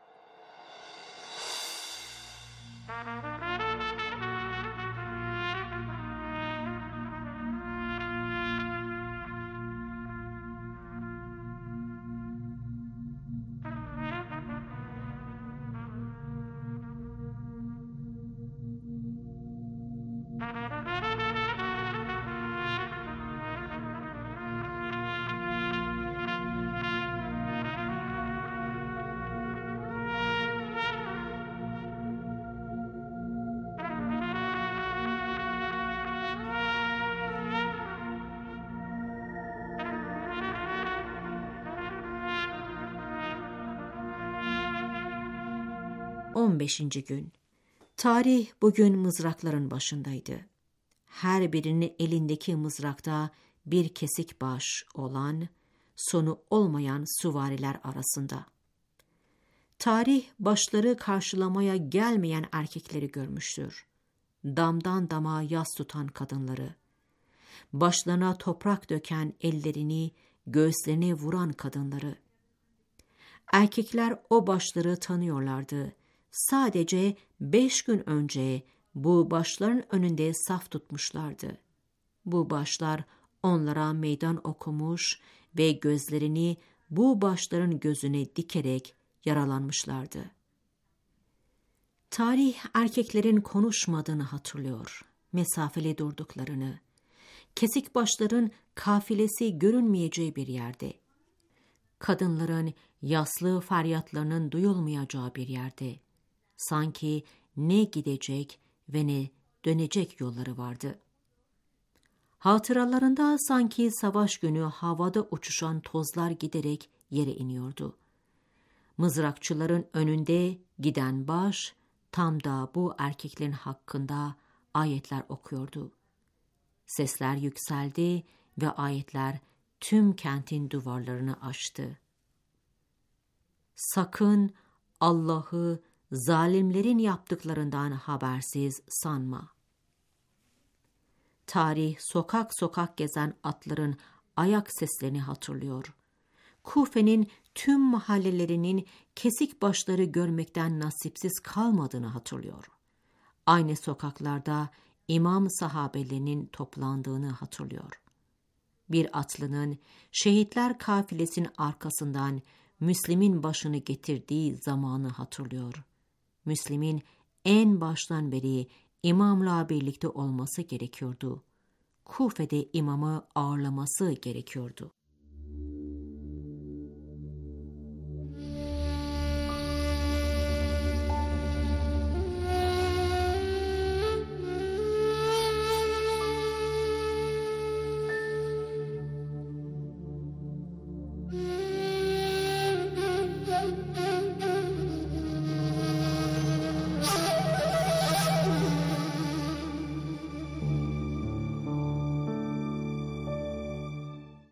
on beşinci gün. Tarih bugün mızrakların başındaydı. Her birinin elindeki mızrakta bir kesik baş olan, sonu olmayan süvariler arasında. Tarih başları karşılamaya gelmeyen erkekleri görmüştür. Damdan dama yas tutan kadınları, başlarına toprak döken ellerini göğüslerine vuran kadınları. Erkekler o başları tanıyorlardı. Sadece beş gün önce bu başların önünde saf tutmuşlardı. Bu başlar onlara meydan okumuş ve gözlerini bu başların gözüne dikerek yaralanmışlardı. Tarih erkeklerin konuşmadığını hatırlıyor, mesafeli durduklarını, kesik başların kafilesi görünmeyeceği bir yerde, kadınların yaslı feryatlarının duyulmayacağı bir yerde, sanki ne gidecek ve ne dönecek yolları vardı. Hatıralarında sanki savaş günü havada uçuşan tozlar giderek yere iniyordu. Mızrakçıların önünde giden baş, tam da bu erkeklerin hakkında ayetler okuyordu. Sesler yükseldi ve ayetler tüm kentin duvarlarını aştı. Sakın Allah'ı zalimlerin yaptıklarından habersiz sanma. Tarih sokak sokak gezen atların ayak seslerini hatırlıyor. Kufe'nin tüm mahallelerinin kesik başları görmekten nasipsiz kalmadığını hatırlıyor. Aynı sokaklarda imam sahabelerinin toplandığını hatırlıyor. Bir atlının şehitler kafilesinin arkasından Müslim'in başını getirdiği zamanı hatırlıyor. Müslim'in en baştan beri imamla birlikte olması gerekiyordu. Kufe'de imamı ağırlaması gerekiyordu.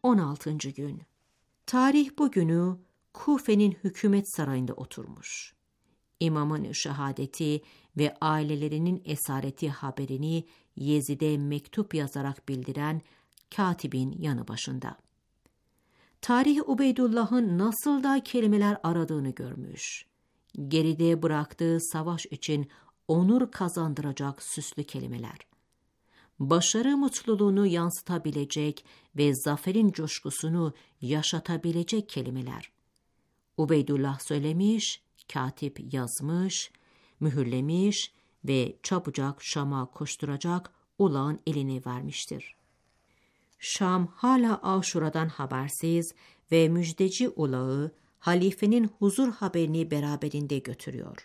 on altıncı gün. Tarih bugünü Kufe'nin hükümet sarayında oturmuş. İmamın şehadeti ve ailelerinin esareti haberini Yezid'e mektup yazarak bildiren katibin yanı başında. Tarih Ubeydullah'ın nasıl da kelimeler aradığını görmüş. Geride bıraktığı savaş için onur kazandıracak süslü kelimeler. Başarı mutluluğunu yansıtabilecek ve zaferin coşkusunu yaşatabilecek kelimeler. Ubeydullah söylemiş, katip yazmış, mühürlemiş ve çabucak Şam'a koşturacak ulağın eline vermiştir. Şam hala Aşura'dan habersiz ve müjdeci ulağı halifenin huzur haberini beraberinde götürüyor.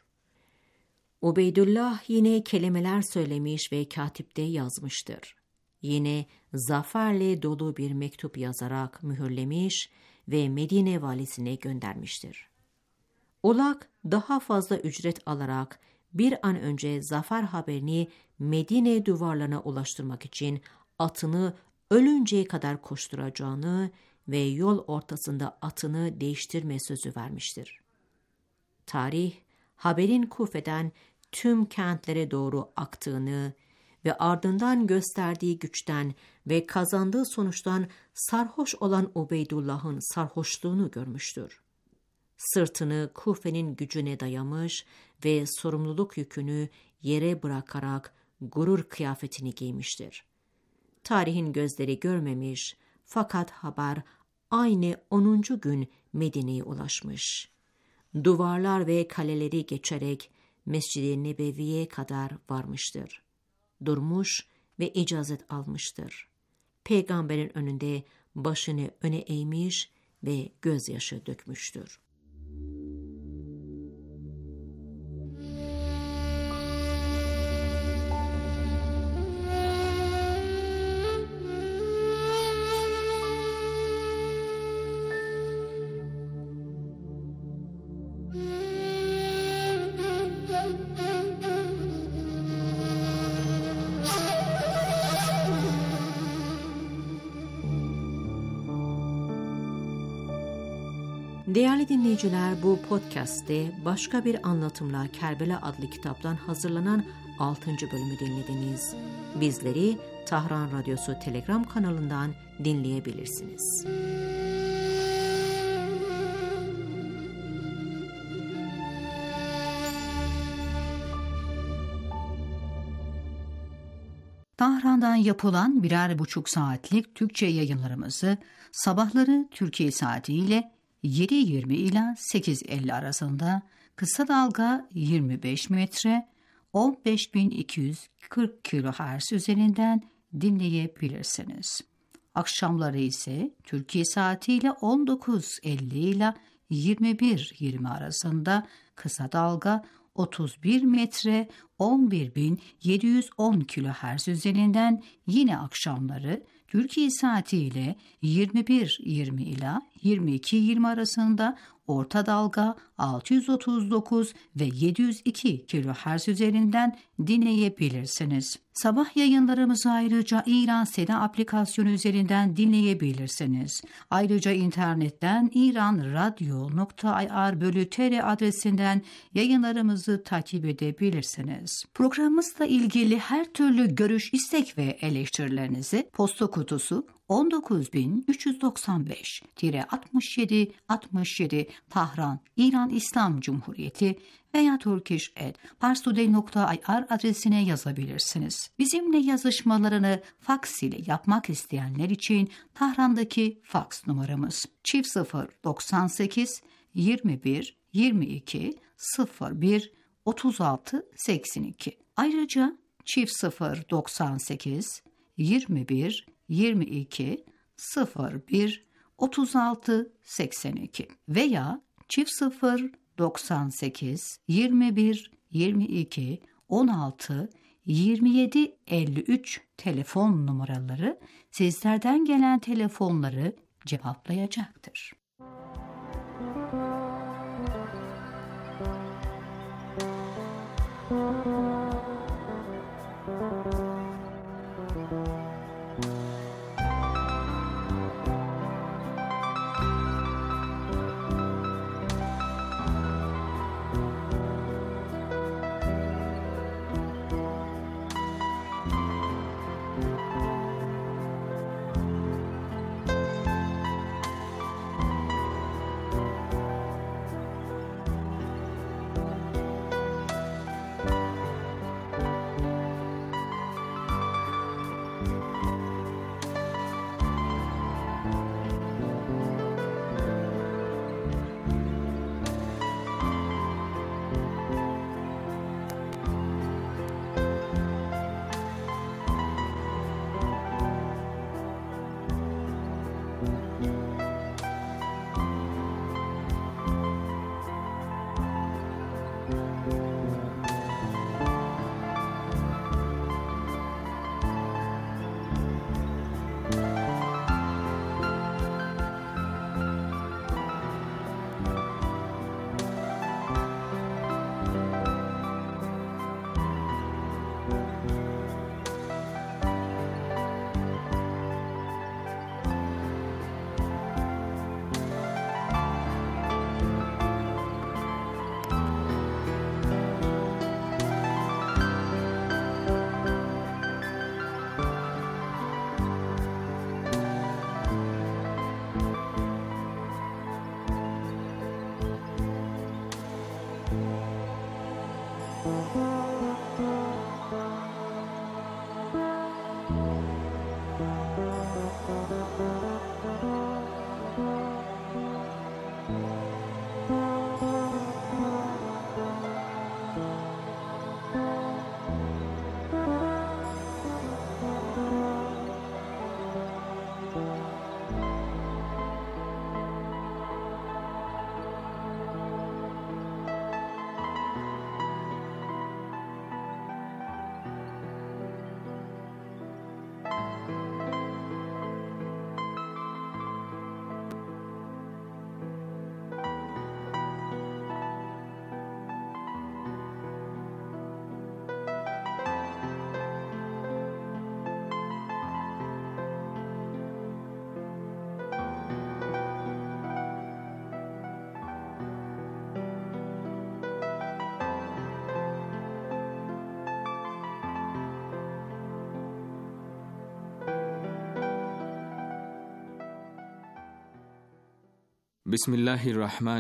Ubeydullah yine kelimeler söylemiş ve katipte yazmıştır. Yine zaferle dolu bir mektup yazarak mühürlemiş ve Medine valisine göndermiştir. Ulak daha fazla ücret alarak bir an önce zafer haberini Medine duvarlarına ulaştırmak için atını ölünceye kadar koşturacağını ve yol ortasında atını değiştirme sözü vermiştir. Tarih, haberin Kufe'den tüm kentlere doğru aktığını ve ardından gösterdiği güçten ve kazandığı sonuçtan sarhoş olan Ubeydullah'ın sarhoşluğunu görmüştür. Sırtını Kufe'nin gücüne dayamış ve sorumluluk yükünü yere bırakarak gurur kıyafetini giymiştir. Tarihin gözleri görmemiş fakat haber aynı onuncu gün Medine'ye ulaşmış. Duvarlar ve kaleleri geçerek Mescid-i Nebevi'ye kadar varmıştır. Durmuş ve icazet almıştır. Peygamberin önünde başını öne eğmiş ve gözyaşı dökmüştür. Değerli dinleyiciler, bu podcast'te başka bir anlatımla Kerbela adlı kitaptan hazırlanan altıncı bölümü dinlediniz. Bizleri Tahran Radyosu Telegram kanalından dinleyebilirsiniz. Tahran'dan yapılan birer buçuk saatlik Türkçe yayınlarımızı sabahları Türkiye saatiyle yedi yirmi ila sekiz elli arasında kısa dalga yirmi beş metre on beş bin iki yüz kırk kilohertz üzerinden dinleyebilirsiniz. Akşamları ise Türkiye saatiyle on dokuz elli ila yirmi bir yirmi arasında kısa dalga otuz bir metre on bir bin yedi yüz on kilohertz üzerinden yine akşamları Türkiye saatiyle yirmi bir yirmi ila yirmi iki yirmi arasında orta dalga altı yüz otuz dokuz ve yedi yüz iki kilohertz üzerinden dinleyebilirsiniz. Sabah yayınlarımızı ayrıca İran Seda aplikasyonu üzerinden dinleyebilirsiniz. Ayrıca internetten iranradio nokta ir bölü tr adresinden yayınlarımızı takip edebilirsiniz. Programımızla ilgili her türlü görüş, istek ve eleştirilerinizi posta kutusu on dokuz bin üç yüz doksan beş altmış yedi altmış yedi Tahran, İran İslam Cumhuriyeti veya turkish at parstoday nokta ir adresine yazabilirsiniz. Bizimle yazışmalarını faks ile yapmak isteyenler için Tahran'daki faks numaramız çift sıfır doksan sekiz yirmi bir yirmi iki sıfır bir otuz altı seksen iki. Ayrıca çift sıfır doksan sekiz yirmi bir yirmi iki sıfır bir otuz altı seksen iki veya çift sıfır doksan sekiz yirmi bir yirmi iki on altı yirmi yedi elli üç telefon numaraları sizlerden gelen telefonları cevaplayacaktır. Bismillahirrahmanirrahim.